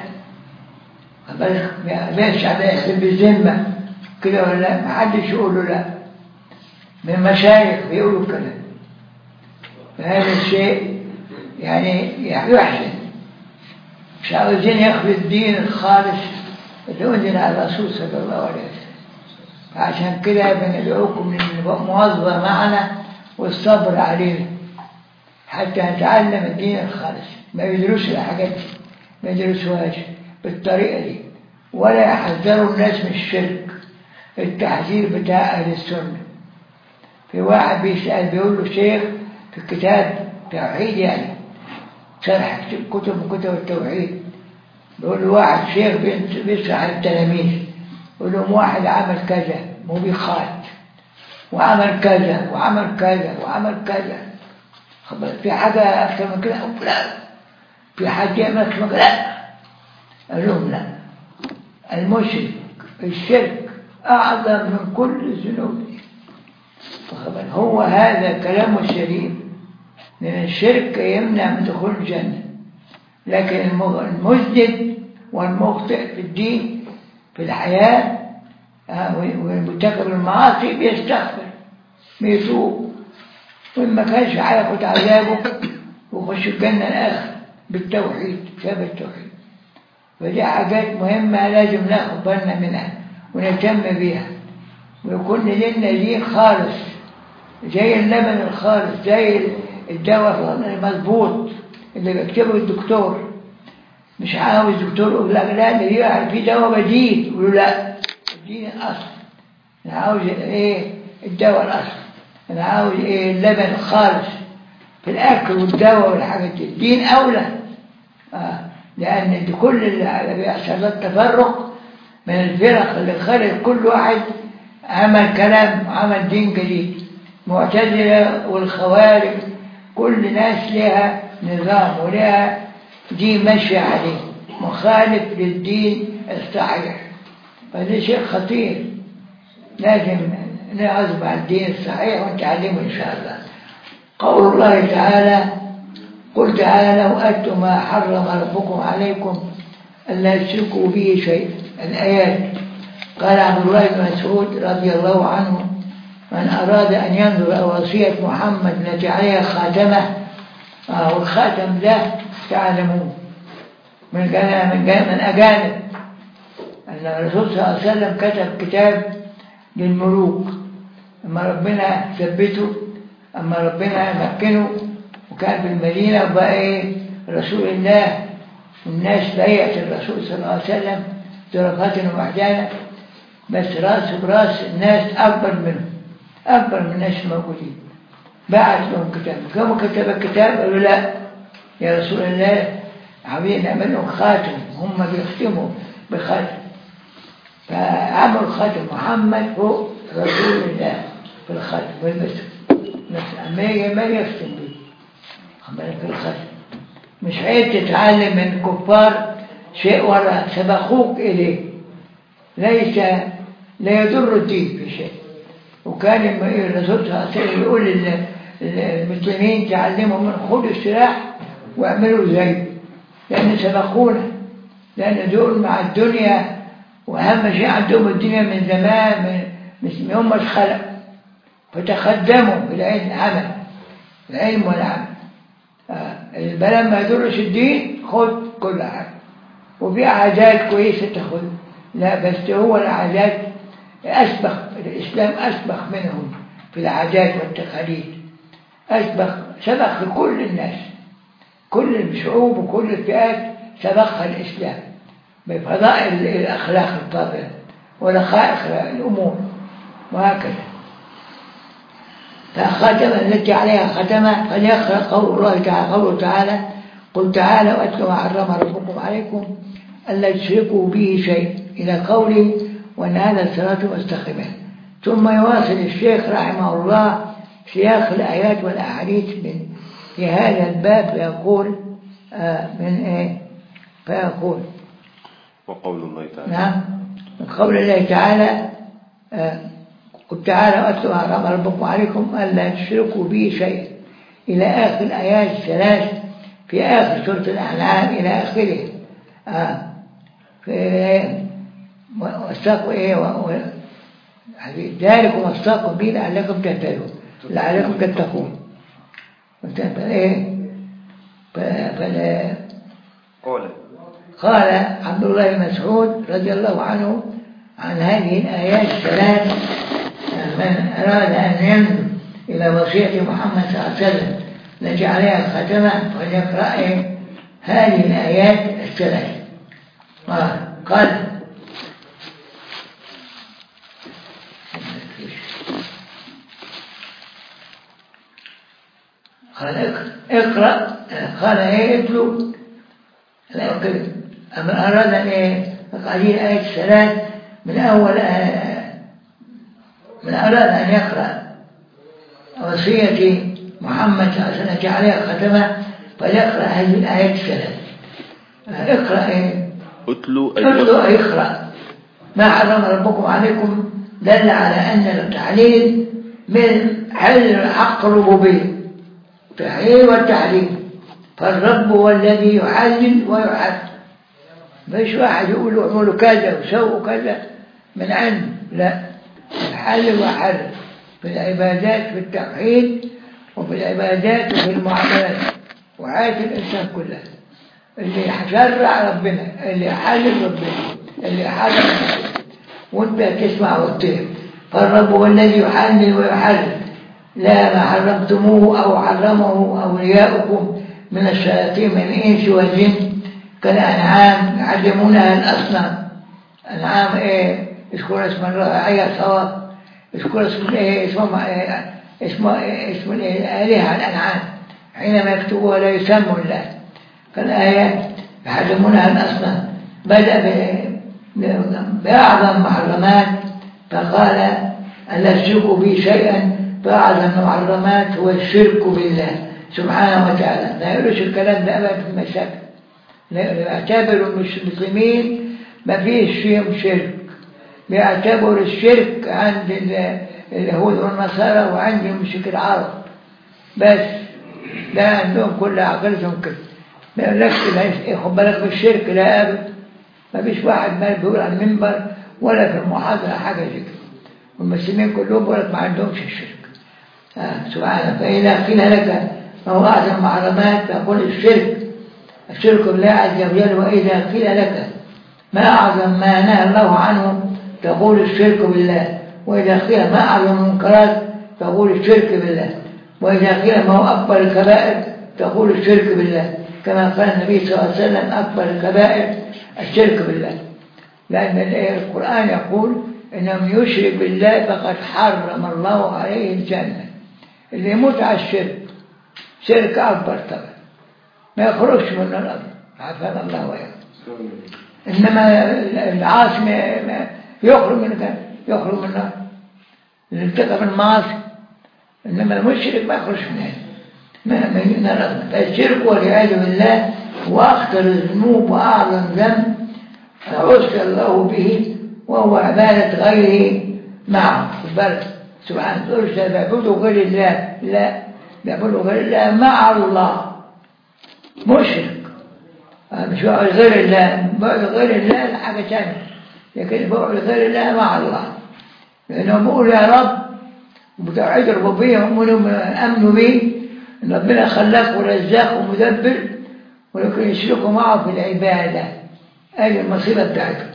A: ما الشعب يحلم بالذمة كده ولا لا؟ محدش يقول له لا. من المشايخ بيقولوا الكلام. فهذا الشيء يعني يحسن. مش عاوزين ياخذوا الدين الخالص اللي أنزل على الرسول صلى الله عليه وسلم. فعشان كده بندعوكم للمواظبة معنا والصبر علينا حتى نتعلم الدين الخالص. ما يدرسوا الحاجات دي، ما يدرسوهاش بالطريقة دي، ولا يحذروا الناس من الشرك التحذير بتاع أهل السنة. في واحد بيسأل بيقول له شيخ في الكتاب توحيد، يعني شرح كتب من كتب التوحيد، بيقول له واحد شيخ بيشرح للتلاميذ، يقول لهم واحد عمل كذا موبقات وعمل كذا وعمل كذا وعمل كذا، في حاجة أكثر من كده؟ لا. في حاجة يعمل أكثر من كده؟ لا. قال لهم لا، المشرك الشرك أعظم من كل الذنوب. هو هذا كلام الشريف، لأن الشرك يمنع من دخول الجنة، لكن المذنب والمخطئ في الدين في الحياة والمرتكب المعاصي بيستغفر بيتوب، وإن ما كانش هياخد عذابه ويخش الجنة الآخر بالتوحيد، بسبب التوحيد. فدي حاجات مهمة لازم ناخد بالنا منها ونهتم بيها، ويكون لنا دين خالص زي اللبن الخالص، زي الدواء المظبوط اللي بيكتبه الدكتور. مش عاوز دكتور يقول لك لا ده دي في دواء بديل، يقول له لا اديني الاصل، انا عاوز ايه الدواء الاصل، انا عاوز ايه اللبن الخالص في الاكل والدواء والحاجات دي. الدين اولى آه. لان كل اللي بيحصل التفرق من الفرق اللي خلت كل واحد عمل كلام وعمل دين جديد. معتزلة والخوارج كل ناس لها نظام ولها دين ماشية عليه مخالف للدين الصحيح، فده شيء خطير لازم نعزم على الدين الصحيح ونتعلمه إن شاء الله. قول الله تعالى قل تعالوا أتوا ما حرم ربكم عليكم ألا تشركوا به شيء. الآيات. قال عبد الله بن مسعود رضي الله عنه من أراد أن ينظر وصية محمد التي عليها خاتمة، آه والخاتم ده تعلمون من من من أجانب أن الرسول صلى الله عليه وسلم كتب كتاب للملوك أما ربنا ثبته، أما ربنا مكنه وكان في المدينة وبقى إيه رسول الله، والناس بيعت الرسول صلى الله عليه وسلم درجات ومحجانة، بس راسه براس الناس أكبر منهم، أكبر من الناس الموجودين. بعت لهم كتاب، كم كتب الكتاب قالوا لا يا رسول الله عاوزين نعمل لهم خاتم، هم بيختموا بخاتم، فعملوا خاتم محمد فوق رسول الله في الخاتم والمسك، بس أما ما يختم به خمالك في الخاتم. مش عيب تتعلم من الكفار شيء ولا سبقوك إليه، ليس لا يضر الدين في شيء. وكان الرسول صلى الله عليه وسلم يقول للمسلمين تعلموا من خذوا السلاح واعملوا زيه، لأن سبقونا، لأن دول مع الدنيا وأهم شيء عندهم الدنيا من زمان، من هم اتخلق فتخدموا بالعلم عمل العلم والعمل. البلد ما يدرش الدين خد كل حاجة، وفي عادات كويسة تاخد، لا بس هو العادات أسبق، الإسلام أسبق منهم في العادات والتقاليد، أسبق سبق لكل الناس، كل الشعوب وكل الفئات سبقها الإسلام بفضائل الأخلاق الطاهرة ولخائق الأمور وهكذا. فخاتمة التي عليها ختمة فليقرأ قول الله تعالى قوله تعالى قل تعالوا أتلوا ما حرم ربكم عليكم ألا تشركوا به شيء إلى قوله وأن هذا الصراط مستقيما. ثم يواصل الشيخ رحمه الله سياق الآيات والأحاديث من في هذا الباب فيقول آه من إيه فيقول
B: وقول الله تعالى
A: نعم من قول الله تعالى آه قل تعالوا أتلوا ما حرم ربكم عليكم ألا تشركوا به شيء إلى آخر الآيات الثلاث في آخر سورة الأنعام إلى آخره. آه في واستقوا إيه ذلك واستقوا به لعلكم تهتدون لعلكم تتقون. إيه فلا
B: قال
A: قال عبد الله بن مسعود رضي الله عنه عن هذه الآيات الثلاث من أراد أن ينظر إلى وصية محمد صلى الله عليه وسلم التي عليها الختمة فليقرأ هذه الآيات الثلاث. قال قال اقرأ قال ايه اتلو لا اقرأ أما أراد أن ايه هذه الآية الثلاث من أول آه من أراد أن يقرأ وصية محمد صلى الله عليه وسلم عليها ختمة فليقرأ هذه الآية الثلاث. اقرأ ايه
B: اتلو
A: اتلو اقرأ ما حرم ربكم عليكم دل على أن التعليل من حل حق الربوبية التحليل والتحريم، فالرب هو الذي يحلل ويحرم، مش واحد يقول له اعملوا كذا وسووا كذا من عنده، لا يحلل ويحرم في العبادات في التوحيد وفي العبادات وفي المعاملات وحياة الإنسان كلها. اللي شرع ربنا، اللي حلل ربنا، اللي حرم ربنا، وانت تسمع وتطيع. فالرب هو الذي يحلل ويحرم، لا ما حرمتموه أو حرمه أولياؤكم من الشياطين من الإنس والجن كالأنعام يعلمونها الأصنام. أنعام إيه؟ اذكر اسم الله أي صواب، اذكر اسم إيه؟ اسم إيه؟ اسم إيه؟ اسم الآلهة الأنعام حينما يكتبوها لا يسموا الله. فالآية يحرمونها الأصنام بدأ بأعظم محرمات، فقال ألا تشركوا بي شيئا، فأعظم المحرمات هو الشرك بالله سبحانه وتعالى. لا يقولش الكلام ده أبدا في المساجد، يعتبروا المسلمين ما فيش فيهم شرك، بيعتبروا الشرك عند اليهود والنصارى وعند المشرك العرب بس، ده عندهم كل عقلتهم كده. ما يقولكش خد بالك من الشرك، لا أبدا، ما فيش واحد ما بيقول على المنبر ولا في المحاضرة حاجة زي كده. والمسلمين كلهم بيقولك ما عندهمش الشرك. آه سبحانه. فإذا قيل لك ما هو أعظم المحرمات فقل الشرك، الشرك بالله عز وجل. وإذا قيل لك ما أعظم ما نهى الله عنه تقول الشرك بالله. وإذا قيل ما أعظم المنكرات تقول الشرك بالله. وإذا قيل ما هو أكبر الكبائر تقول الشرك بالله، كما قال النبي صلى الله عليه وسلم أكبر الكبائر الشرك بالله. لأن القرآن يقول إنه يشرك بالله فقد حرم الله عليه الجنة. اللي يموت على الشرك شرك أكبر طبعا ما يخرجش من الأرض، عافانا الله وإياه. إنما العاصي يخرج من الجنة، يخرج من النار اللي ارتكب المعاصي، إنما المشرك ما يخرج منها من الأرض. فالشرك والعياذ بالله هو أخطر الذنوب وأعظم ذنب عصي الله به، وهو عبادة غيره معه. بل سبحانه وتعالى بيعبدوا غير الله، لا بيعبدوا غير الله مع الله، مشرك مش بيعبد غير الله. بيعبد غير الله حاجة ثانية، لكن بيعبد غير الله مع الله، لأنهم بيقولوا يا رب وبتوحيد الربوبية، هم أمنوا به إن ربنا خلاق ورزاق ومدبر، ولكن يشركوا معه في العبادة. هذه المصيبة بتاعتهم،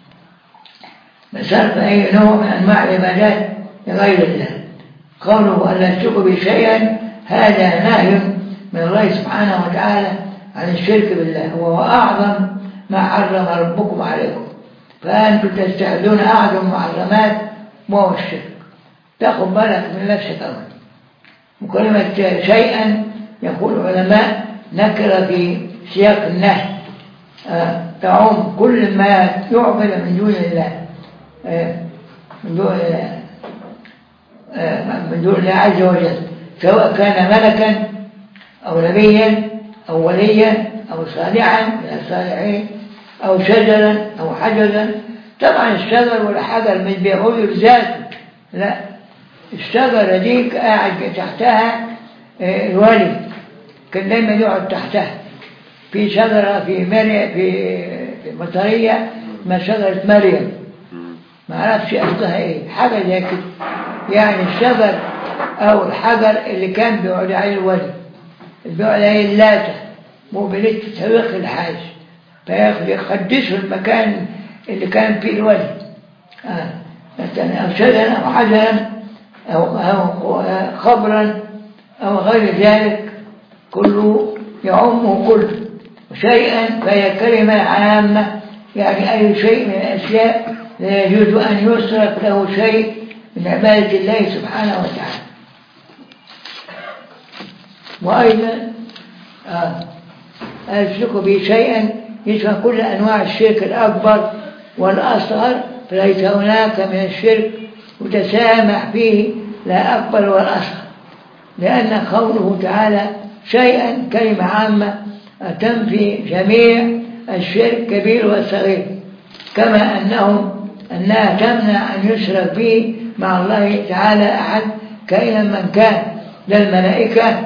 A: مسارف أي نوع من أنواع العبادات لغير الله. قوله ألا تشركوا به شيئا هذا نهي من الله سبحانه وتعالى عن الشرك بالله، وهو أعظم ما حرم ربكم عليكم، فأنتم تستهدون أعظم المحرمات وهو الشرك. تاخذ بالك من نفسك أولا. وكلمة شيئا يقول العلماء نكرة في سياق النهي، آه تعم كل ما يعبد من دون الله، آه من دون الله آه من دون الله عز وجل، سواء كان ملكا أو نبيا أو وليا أو صالحا من الصالحين أو شجرا أو حجرا. طبعا الشجر والحجر مش بيعودوا لذاته، لا، الشجرة دي قاعد تحتها الولي كان دايما يقعد تحتها. في شجرة في مريم في مطرية ما شجرة مريم، ما عرفش أصلها إيه، حاجة زي كده يعني. الشجر أو الحجر اللي كان بيقعد عليه الولي اللي بيقعد عليه اللاتة مقبلت تسويق الحاج، فياخد يقدسوا المكان اللي كان فيه الولي، آه. أو شجرا أو حجرا أو, أو خبرا أو غير ذلك، كله يعمه كله. شيئا فهي كلمة عامة، يعني أي شيء من الأشياء لا يجوز أن يصرف له شيء من عبادة الله سبحانه وتعالى. وأيضا أشرك به شيئا يشمل كل أنواع الشرك الأكبر والأصغر، فليس هناك من الشرك متسامح فيه لا أكبر ولا أصغر، لأن قوله تعالى شيئا كلمة عامة تنفي جميع الشرك كبير وصغير، كما أنهم أنها تمنع أن يشرك به مع الله تعالى أحد كائنا من كان، للملائكة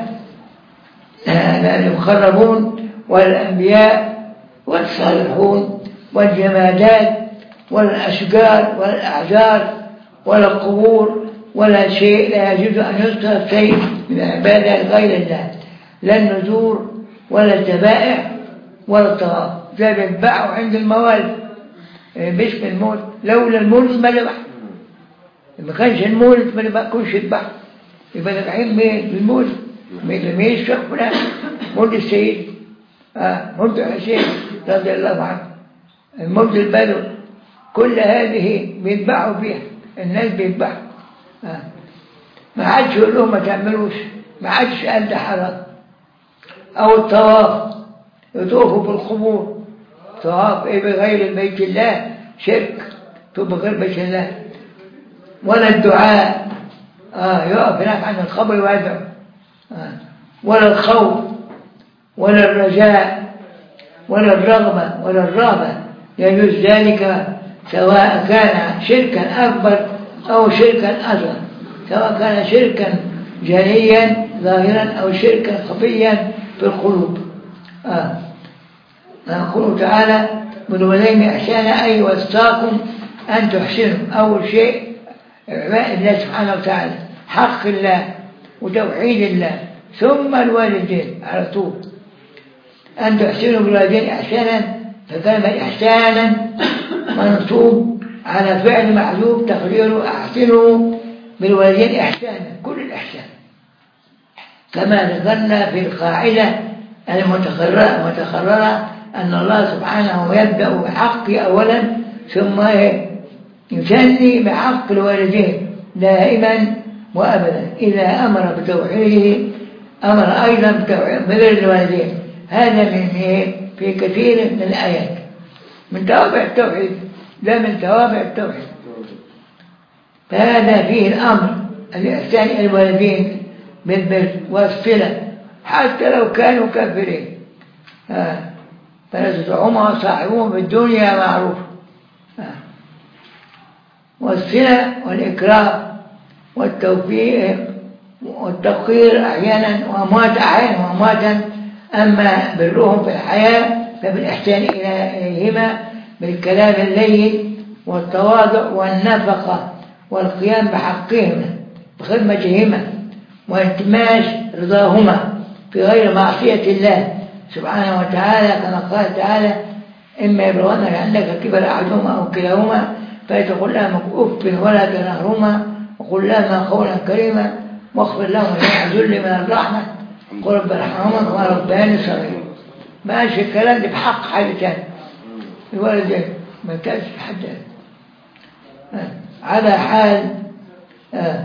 A: المقربون والأنبياء والصالحون والجمادات والأشجار والأعذار ولا القبور ولا شيء لا يجوز أن يصرف شيء من عبادة غير الله، لا النذور ولا الذبائح ولا الطواف. ده بيذبحوا عند الموالد باسم المولد، لولا المولد ما ذبح. ما كانش المولد ما كانش يذبح، يبقى ذبحين مين بالمولد؟ مين مين الشيخ فلان؟ مولد السيد آه مولد الحسين رضي الله عنه، المولد البدوي، كل هذه بيذبحوا فيها الناس بيذبحوا. آه. ما عادش يقول لهم ما تعملوش، ما عادش قال ده حرام. أو الطواف، يطوفوا بالقبور، طواف إيه بغير بيت الله شرك، طوف بغير بيت الله. ولا الدعاء آه يقف هناك عند القبر ويدعو آه. ولا الخوف ولا الرجاء ولا الرغبة ولا الرهبة، يجوز ذلك سواء كان شركا أكبر أو شركا أصغر، سواء كان شركا جليا ظاهرا أو شركا خفيا في القلوب. آه. يقول تعالى بالوالدين إحسانا أي وصاكم أن تحسنوا. أول شيء عباء الله سبحانه وتعالى، حق الله وتوحيد الله، ثم الوالدين على طول. أن تحسنوا بالوالدين إحسانا، فكلمة إحسانا منصوب على فعل محذوف تقديره أحسنوا بالوالدين إحسانا، كل الإحسان، كما ذكرنا في القاعدة المتقررة متقررة أن الله سبحانه يبدأ بحق أولا ثم يثني بحق الوالدين دائما وأبدا. إذا أمر بتوحيده أمر أيضا ببر الوالدين. هذا من في كثير من الآيات من توابع التوحيد، ده من توابع التوحيد. فهذا فيه الأمر الإحسان إلى الوالدين بالبر والصلة حتى لو كانوا كافرين. فلا تطعموا صاحبهم في الدنيا معروف. والصلة والإكرام والتوفيق والتوقير أحيانا وأموات أحيانا وأمواتا. أما برهم في الحياة فبالإحسان إليهما بالكلام اللين والتواضع والنفقة والقيام بحقهما بخدمتهما والتماس رضاهما في غير معصية الله سبحانه وتعالى، كما قال تعالى إما يبلغن عندك كبر أحدهما أو كلاهما فلا تقل لهما أف ولا تنهرهما وقل لهما قولا كريما واخفض لهما جناح الذل من الرحمة قل رب ارحمهما كما ربياني صغيرا. ما قالش الكلام ده بحق حاجة تاني، الوالدين ما كانش حد آه. على حال آه.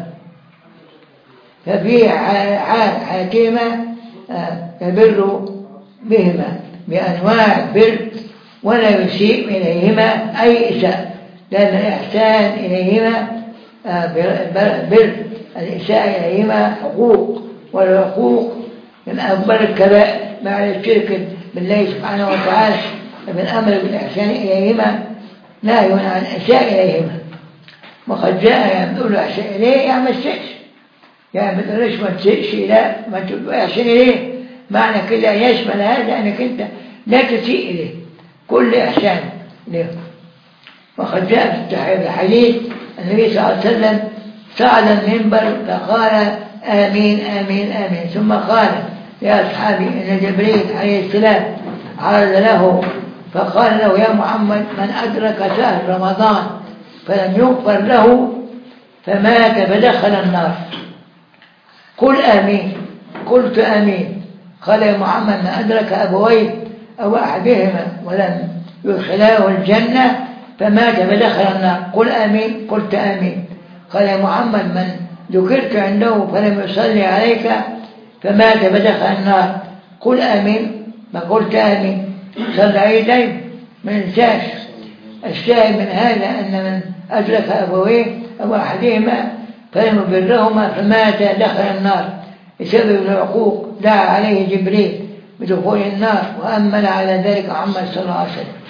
A: ففي حال حاكمة آه. يبر بهما بأنواع البر ولا يسيء إليهما أي إساءة، لأن الإحسان إليهما آه بر الإساءة إليهما حقوق، والحقوق من أكبر الكبائر بعد الشرك بالله سبحانه وتعالى. فمن أمر بالإحسان إليهما نهي عن الإساءة إليهما. وقد جاء يقول إحسان إليه يعني ما تسئش، يعني ما تقولش ما تسئش لا ما تقول إحسان إليه، معنى كده يشمل هذا أنك أنت لا تسيء إليه، كل إحسان له. وقد جاء في الحديث النبي صلى الله عليه وسلم صعد المنبر فقال آمين آمين آمين، ثم قال يا أصحابي إن جبريل عليه السلام عرض له فقال له يا محمد من أدرك شهر رمضان فلم يغفر له فمات فدخل النار قل آمين. قلت آمين. قال يا محمد من أدرك أبويه أو أحدهما ولم يدخلاه الجنة فمات فدخل النار قل آمين. قلت آمين. قال يا محمد من ذكرت عنده فلم يصلي عليك فمات فدخل النار قل آمين. ما قلت آمين. صلى عليه دايما ما ننساش. الشاهد من هذا أن من أدرك أبويه أو أحدهما فلم يبرهما فمات دخل النار بسبب العقوق دعا عليه جبريل بدخول النار وأمن على ذلك محمد صلى الله عليه وسلم.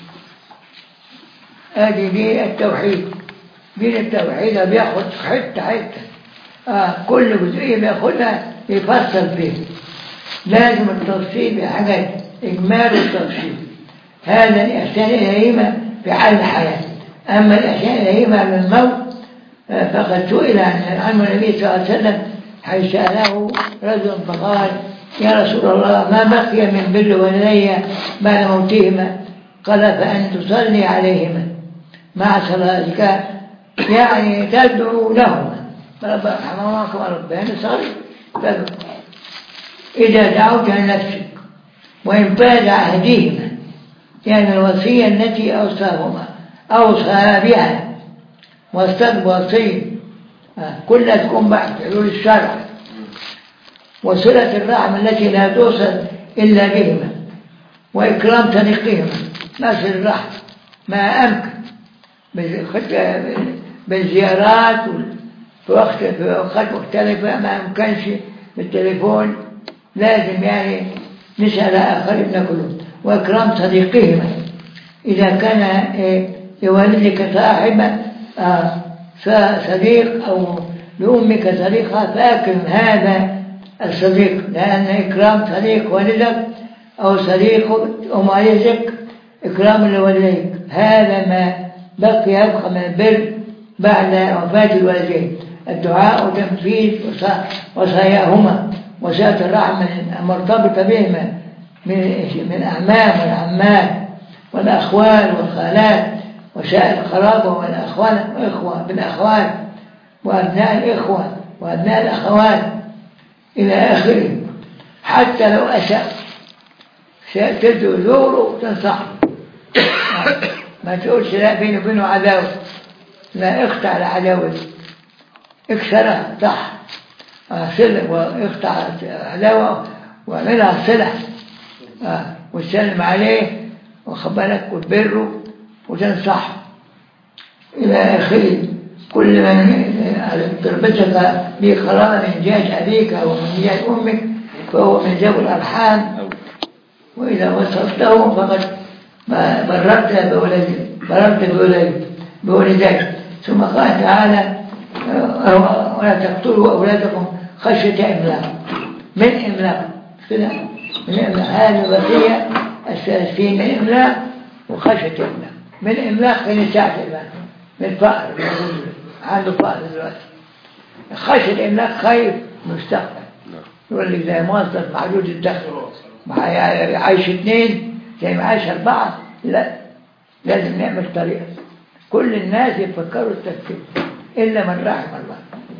A: هذه دين التوحيد. دين التوحيد بياخد حتة حتة آه كل جزئية بياخدها يفصل فيه. لازم التفصيل بحاجات إجمال التفصيل. هذا الإحسان إليهما في حال الحياة. أما الإحسان إليهما للموت آه فقد سئل عنه النبي صلى الله عليه وسلم حيث سأله رجل فقال يا رسول الله ما بقي من بر والدي بعد موتهما؟ قال فأن تصلي عليهما مع صلاتك، يعني تدعو لهما رب ارحمهما كما ربياني صغيرا. إذا دعوت لنفسك وإن فات عهدهما، يعني الوصية التي أوصاهما أوصى بها واستقبل وصية كلها تكون بعد حلول الشرع، وصلة الرحم التي لا توصل إلا بهما، وإكرام صديقهما نصل الرحم ما أمكن بالزيارات في وقت في أوقات مختلفة ما أمكنش بالتليفون، لازم يعني نسأل آخرين كلهم، وإكرام صديقهما إذا كان لوالدك صاحبا صديق أو لأمك صديقها فأكرم هذا الصديق، لأن إكرام صديق والدك أو صديق أم والدك إكرام لوالديك، هذا ما بقي يبقى من البر بعد وفاة الوالدين، الدعاء وتنفيذ وصاياهما وصلة الرحم المرتبطة بهما من أعمام والعمات والأخوال والخالات وسائر القرابة والأخوان والإخوة بالأخوات وأبناء الإخوة وأبناء الأخوات إلى آخره. حتى لو أساء تدعو زوره وتنصحه، ما تقولش لا بيني وبينه عداوة، لا اقطع العداوة، اكسرها صح، صلة واقطع عداوة واعملها صلة وتسلم عليه وخبرك وتبره وتنصحه إلى آخره. كل من تربطك به قرابة من جهة أبيك أو من جهة أمك فهو من ذوي الأرحام، وإذا وصلته فقد بررت بولدك بررت بولدك. ثم قال تعالى ولا تقتلوا أولادكم خشية إملاق، من إملاق كده، من إملاق هذه الوصية الثلاثين، من إملاق وخشية إملاق. من إملاق في نساء الإملاق من فقر، عنده فقر دلوقتي، خشية إملاق خايف مستقبل، يقول لك زي موظف محدود الدخل عايش اثنين زي ما عايش أربعة، لا لازم نعمل طريقة. كل الناس يفكروا التفكير إلا من رحم الله.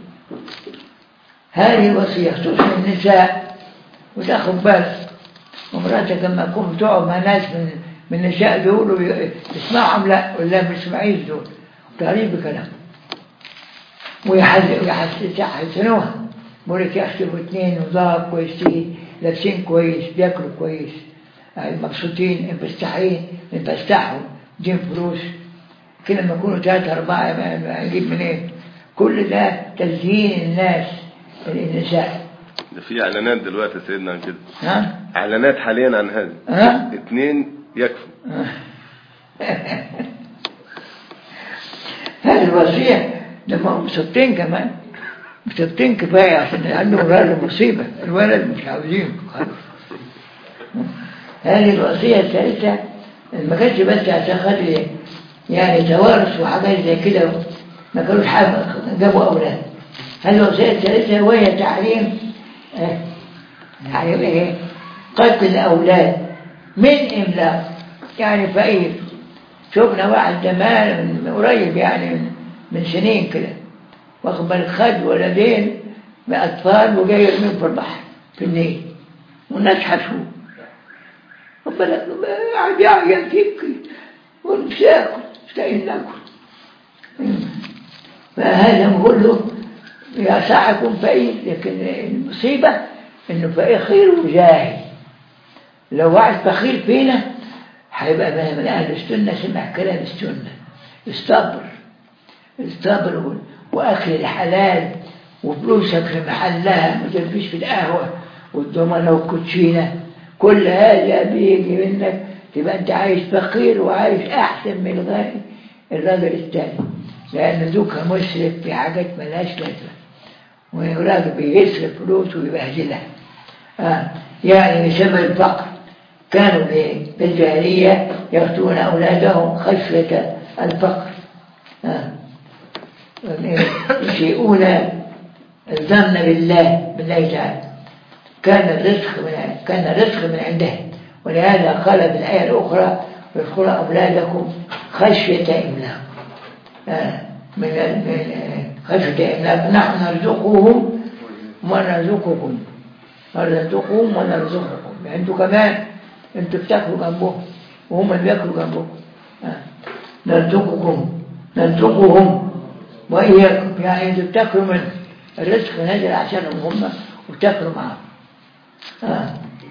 A: هذه الوصية خصوصا النساء، وتاخد بالك ومراتك لما تكون تقعد مع ناس من من النساء دول ويسمعهم لا ولا ما يسمعيش دول تعريف بكلام ويحسنوها، بقول لك يحسبوا اثنين نظام كويسين لابسين كويس بياكلوا كويس مبسوطين مبستحين مبستحوا جيب فلوس كده، لما يكونوا ثلاثة أربعة أجيب منين؟ كل ده تزيين الناس النساء.
B: ده في إعلانات دلوقتي سيدنا عن كده،
A: ها؟
B: إعلانات حاليا عن هذا،
A: ها؟
B: اثنين يكفوا.
A: هذه الوصية لما مصبتين كمان مصبتين كفاية عشان عندهم ولد مصيبة، الولد مش عاوزينه. هذه الوصية الثالثة ما كانش بس عشان خاطر يعني توارث وحاجات زي كده، ما كانوش حاجة جابوا أولاد. هذه الوصية الثالثة وهي تعليم تعليم إيه؟ قتل الأولاد من إملاق، يعني فقير. شفنا واحد زمان من قريب يعني من, من سنين كده واخد بالك خد ولدين بأطفال وجاي يرميهم في البحر في النيل والناس حشوه، خد بالك قاعد يعيط يبكي ومش ياكل مش لاقيين ناكل. فهذا نقول له يا صح يكون فقير، لكن المصيبة انه فقير وجاهل. لو واحد فقير فينا هيبقى من أهل السنة سمع كلام السنة، استبر استبر وأكل الحلال وفلوسك في محلها، ما تلبيش في القهوة والضمنة والكوتشينة، كل هذا بيجي منك تبقى أنت عايش فقير وعايش أحسن من الغني الراجل الثاني، لأن ذوك مسرف في حاجات ملهاش لازمة، والراجل بيصرف فلوسه ويبهدلها. آه يعني بسبب الفقر كانوا بالجاهلية يقتلون أولادهم خشية الفقر، يسيئون الظن بالله بالله تعالى. كان الرزق من كان الرزق من عندها. ولهذا قال في الآية الأخرى ويدخلوا أولادكم خشية إملاق. آه من خشية إملاق نحن نرزقهم ونرزقكم نرزقهم ونرزقكم. أنتوا كمان أنتوا بتاكلوا جنبهم وهم اللي بياكلوا جنبهم. آه. نرزقكم نرزقهم وإياكم، يعني أنتوا بتاكلوا من الرزق نازل عشانهم هم وبتاكلوا معهم. آه.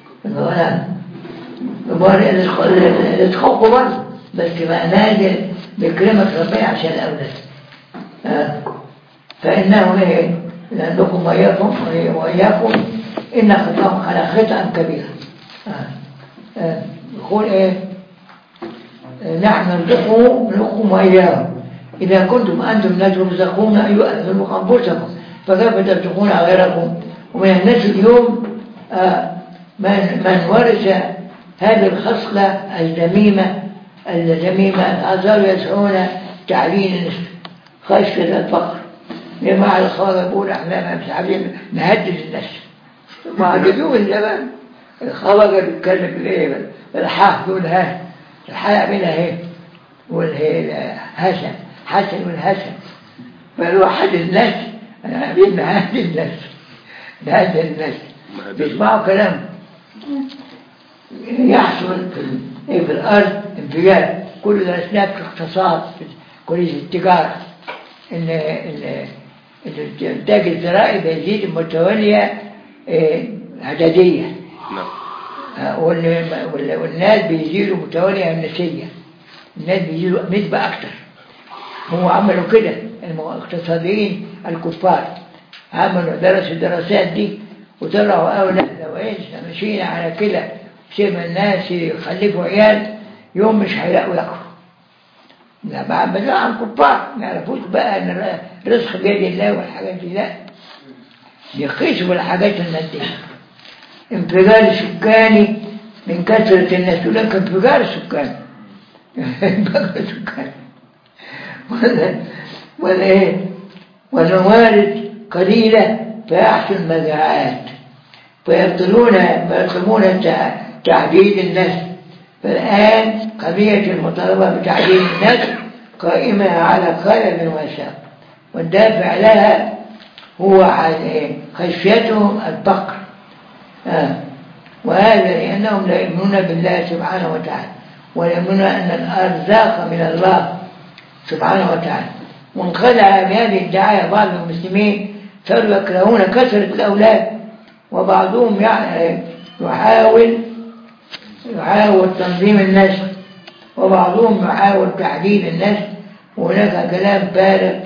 A: رزقكم برضه بس ما نازل بكلمة ربنا عشان الأولاد. آه. فإنه إيه لأنكم وإياكم وإياكم إن خطأهم على خطأ كبير. آه. آه. يقول إيه نحن نرزقهم نرزقكم وإياهم إذا كنتم أنتم لا ترزقون أيها أنفسكم فكيف ترزقون غيركم. ومن الناس اليوم آه من, من ورث هذه الخصلة الذميمة الذميمة أصاروا يسعون تعليل النسل خشية الفقر. جماعة الخوارج يقول احنا مش عارفين نهدد الناس ما هددوه من زمان. الخوارج بيتكلم بالايه بالحاء دول ها الحاء بينها اهي والهسن حسن والهسن فقالوا حد الناس انا عارفين نهدد الناس نهدد الناس بيسمعوا كلام يحصل في الارض انفجار. كل درسناه في الاقتصاد في كلية التجارة ان ان الانتاج الزراعي بيزيد متوالية عددية والناس بيزيدوا متوالية نسية. الناس بيزيدوا نسبة أكتر. هو عملوا كده الاقتصاديين الكفار عملوا درسوا الدراسات دي وطلعوا أولاد لو إيش مشينا على كده سيبنا الناس يخلفوا عيال يوم مش هيلاقوا ياكلوا. لا بعملوا عن كفار ما يعرفوش بقى ان الرزق بيد الله والحاجات دي لا يقيسوا بالحاجات الماديه. انفجار سكاني من كثره الناس يقول لك انفجار سكاني انفجار سكاني ولا ولا ايه والموارد قليله فيحصل مجاعات فيبطلون فيطلبون تعديد الناس. فالآن قضية المطالبة بتعديل الناس قائمة على خلل وساق والدافع لها هو خشيتهم الفقر. آه. وهذا لأنهم لا يؤمنون بالله سبحانه وتعالى ولا يؤمنون أن الأرزاق من الله سبحانه وتعالى. وانخدع بهذه الدعاية بعض المسلمين صاروا يكرهون كثرة الأولاد وبعضهم يعني يحاول يحاول تنظيم النسل وبعضهم يحاول تعديل النسل وهناك كلام فارغ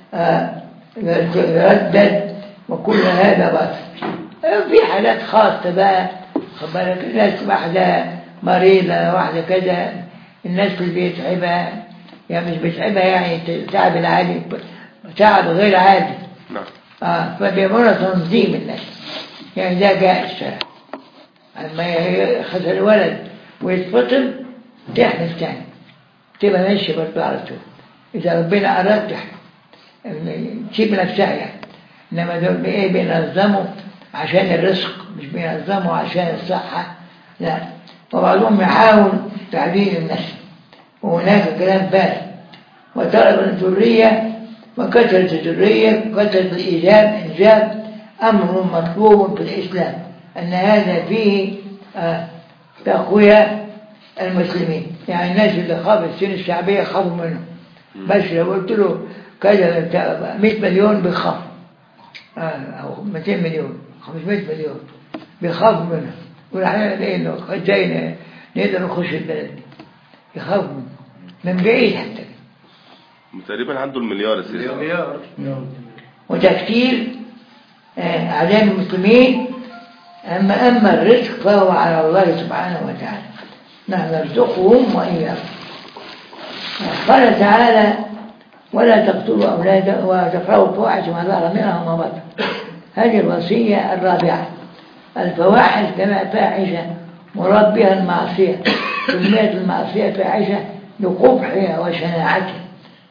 A: يردد وكل هذا باطل. في حالات خاصة بقى خبرك الناس واحدة مريضة واحدة كذا الناس في البيت تعبها يعني مش بتعبها يعني تعب العادي تعب غير عادي. آه فبيعملوا تنظيم النسل يعني ده جائز شرعا. لما يخذ الولد ويتفطم تحمل ثاني تبقى ماشي برضه على طول. إذا ربنا أراد تحمل تسيب نفسها يعني. إنما دول بإيه بينظموا عشان الرزق مش بينظموا عشان الصحة لا. وبعضهم يحاول تعديل النسل وهناك كلام فارغ. وطلب الذرية وكثرة الذرية وكثرة الإيجاب إنجاب أمر مطلوب في الإسلام أن هذا فيه آه تقوية المسلمين. يعني الناس اللي خافوا السنة الشعبية خافوا منهم بس لو قلت له كذا مئة مليون بيخاف آه أو مئتين مليون خمسمائة مليون بيخافوا منهم. يقول احنا ايه ازاي نقدر نخش البلد دي يخافوا منه من بعيد حتى
B: تقريبا عنده المليار
C: مليار
A: وتكتير آه أعداد المسلمين. أما أما الرزق فهو على الله سبحانه وتعالى نحن نرزقهم وإياكم. قال تعالى ولا تقتلوا أولادا وتقرأوا الفواحش ما ظهر منها وما بطن. هذه الوصية الرابعة. الفواحش كما فاحشة مراد بها المعصية سميت المعصية فاحشة لقبحها وشناعتها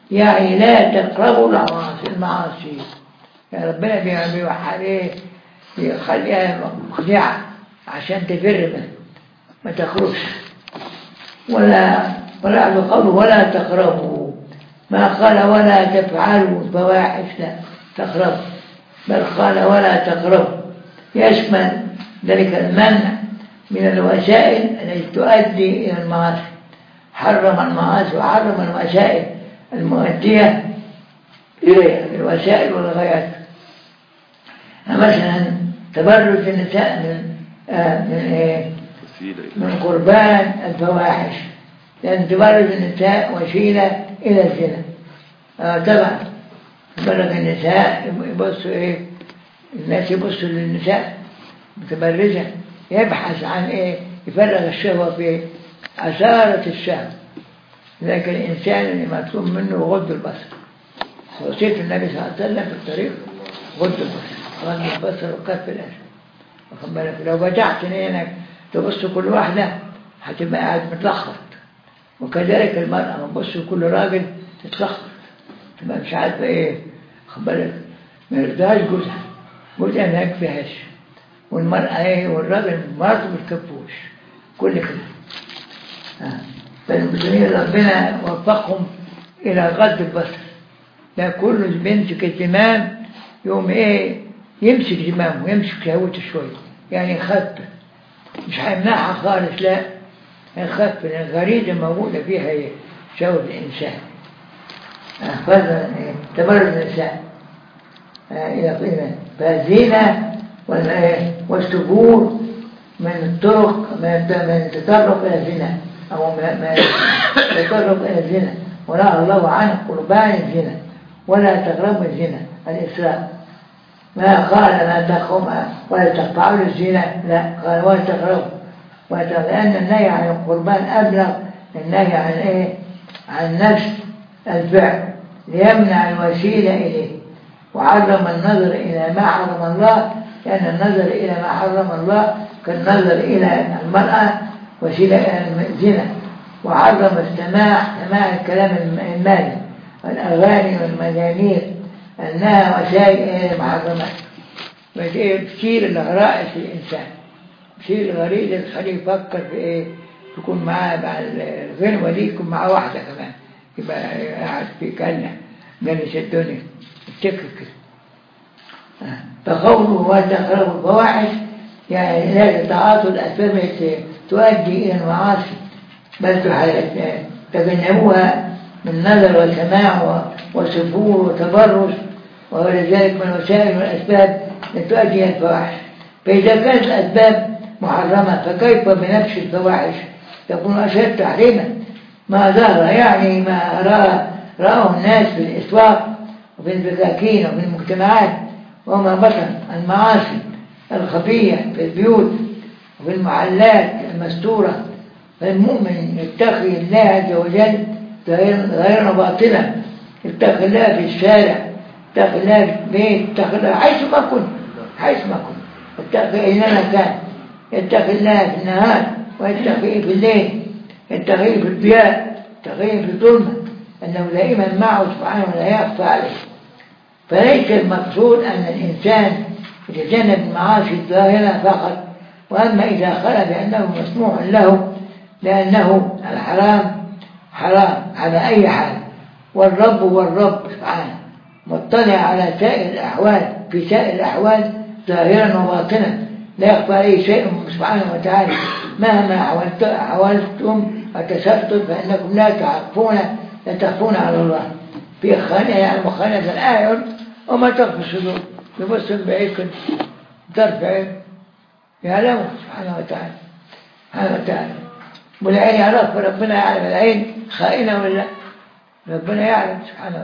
A: يعني لا تقربوا المعاصي. يعني ربنا بيوحى عليه يخليها مخدعة عشان تفر منه ما تخرجش. ولا ولا بقوله ولا تقربوا، ما قال ولا تفعلوا الفواحش لا تقربوا، بل قال ولا تقربوا، يشمل ذلك المنع من الوسائل التي تؤدي إلى المعاصي. حرم المعاصي وحرم الوسائل المؤدية إليها، الوسائل والغايات. مثلا تبرج النساء من آه من إيه؟ من قربان الفواحش، لأن تبرج النساء وسيلة إلى الزنا. آه طبعا تبرج النساء يبصوا إيه؟ الناس يبصوا للنساء متبرجة، يبحث عن إيه؟ يفرغ الشهوة في عسارة الشهوة. لكن الإنسان اللي مطلوب منه غض البصر، وصية النبي صلى الله عليه وسلم في الطريق غض البصر، غض البصر وكف الأذى. لو بدأت إنك تبص كل واحدة هتبقى قاعد متلخبط، وكذلك المرأة ما تبص كل راجل تتلخبط، تبقى مش عارفة إيه. خد بالك ما يرضاش جوزها، جوزها ما يكفيهاش، والمرأة إيه والراجل مرته ما تكفوش كل كده. آه. فالمسلمين ربنا وفقهم إلى غض البصر. لا كل بيمسك الزمام يوم إيه يمسك زمامه ويمسك شهوته شوية، يعني يخفف، مش هيمنعها خالص، لا يخفف، لأن الغريزة موجودة فيها هي شهوة الإنسان. فضلا تبرج النساء إلى قيمة فالزينة والسبور من الطرق من تطرق إلى الزنا، أو من تطرق إلى الزنا، ونهى الله عنه قربان الزنا ولا تقربوا الزنا الإسراف. ما قال لا تقوم ولا تقطعوا الزنا، لا قال ولا تقربوا، لأن النهي عن القربان أبلغ من النهي عن إيه؟ عن نفس الفعل، ليمنع الوسيلة إليه. وعرم النظر إلى ما حرم الله، لأن النظر إلى ما حرم الله كالنظر إلى المرأة وسيلة إلى الزنا. وعرم السماع، سماع الكلام المالي والأغاني والمزامير، أنها وسائل إلى المحرمات، بتثير الغرائز في الإنسان، بتثير الغريزة تخليه يفكر في إيه، يكون معاه مع الغنوة دي، يكون معاه واحدة كمان، يبقى قاعد في كلة جلس الدنيا يفتكر كده. فقوله وتقربوا الفواحش يعني لا تتعاطوا الأسباب التي تؤدي إلى المعاصي، بل تجنبوها من نظر وسماع وسفور وتبرج وغير ذلك من وسائل والأسباب التي تؤدي إلى الفواحش. فإذا كانت الأسباب محرمة فكيف بنفس الفواحش تكون أشد تحريما؟ ما ظهر يعني ما رأى رأوا الناس في الإسواق وفي البساكين وفي المجتمعات، وما بطن المعاصي الخفية في البيوت وفي المحلات المستورة. فالمؤمن يتقي الله عز وجل غير باطلا، يتقي الله في الشارع، يتقي الله في البيت، يتقي الله حيث ما كنت، حيث ما كنت يتقي أينما كان، يتقي الله في النهار ويتقي في الليل، يتقي في الضياء، يتقي في الظلمة، أنه دائما معه سبحانه ولا يخفى عليه. فليس المقصود أن الإنسان يتجنب المعاصي الظاهرة فقط، وأما إذا خلى بأنه مسموح له، لأنه الحرام حرام على أي حال، والرب هو الرب سبحانه مطلع على سائر الأحوال، في سائر الأحوال ظاهرا وباطنا، لا يخفى عليه شيء سبحانه وتعالى. مهما حاولتم وتسرتم فإنكم لا تعرفون لا تخفون على الله. في خانة يعني مخانة الأعين وما تخفي الصدور، يبص بعيد كده ترفع يعلمه سبحانه وتعالى سبحانه وتعالى. والعين يعرف، ربنا يعلم العين خائنة ولا ربنا يعلم سبحانه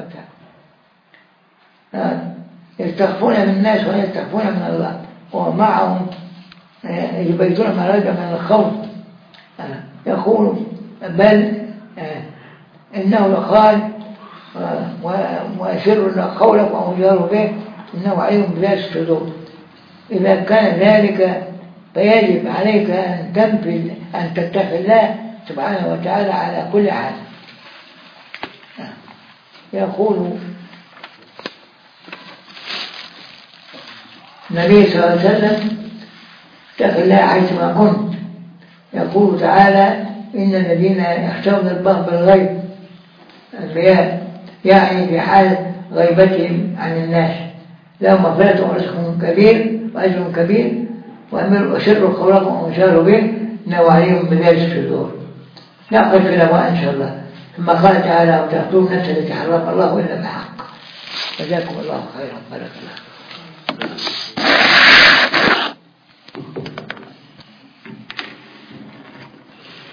A: وتعالى. يستخفون من الناس ولا يستخفون من الله، ومعهم يبيتون ما رجع من الخوف. يقول بل إنه قال وأسروا قولكم أو جاروا به إنه عليم بذات الصدور. إذا كان ذلك فيجب عليك أن تنفذ أن تتقي الله سبحانه وتعالى على كل حال. يقول النبي صلى الله عليه وسلم اتق الله حيثما كنت. يقول تعالى إن الذين يخشون الله بالغيب الأنبياء يعني في حال غيبتهم عن الناس لهم مغفرة ورزق كبير وأجر كبير وأسروا قولكم وأشاروا به إنه عليهم بذلك الصدور. نأخذ في الأبواء إن شاء الله. ثم قال تعالى وتقتلون النفس التي حرم الله إلا بحق. جزاكم الله خيرا. بارك الله.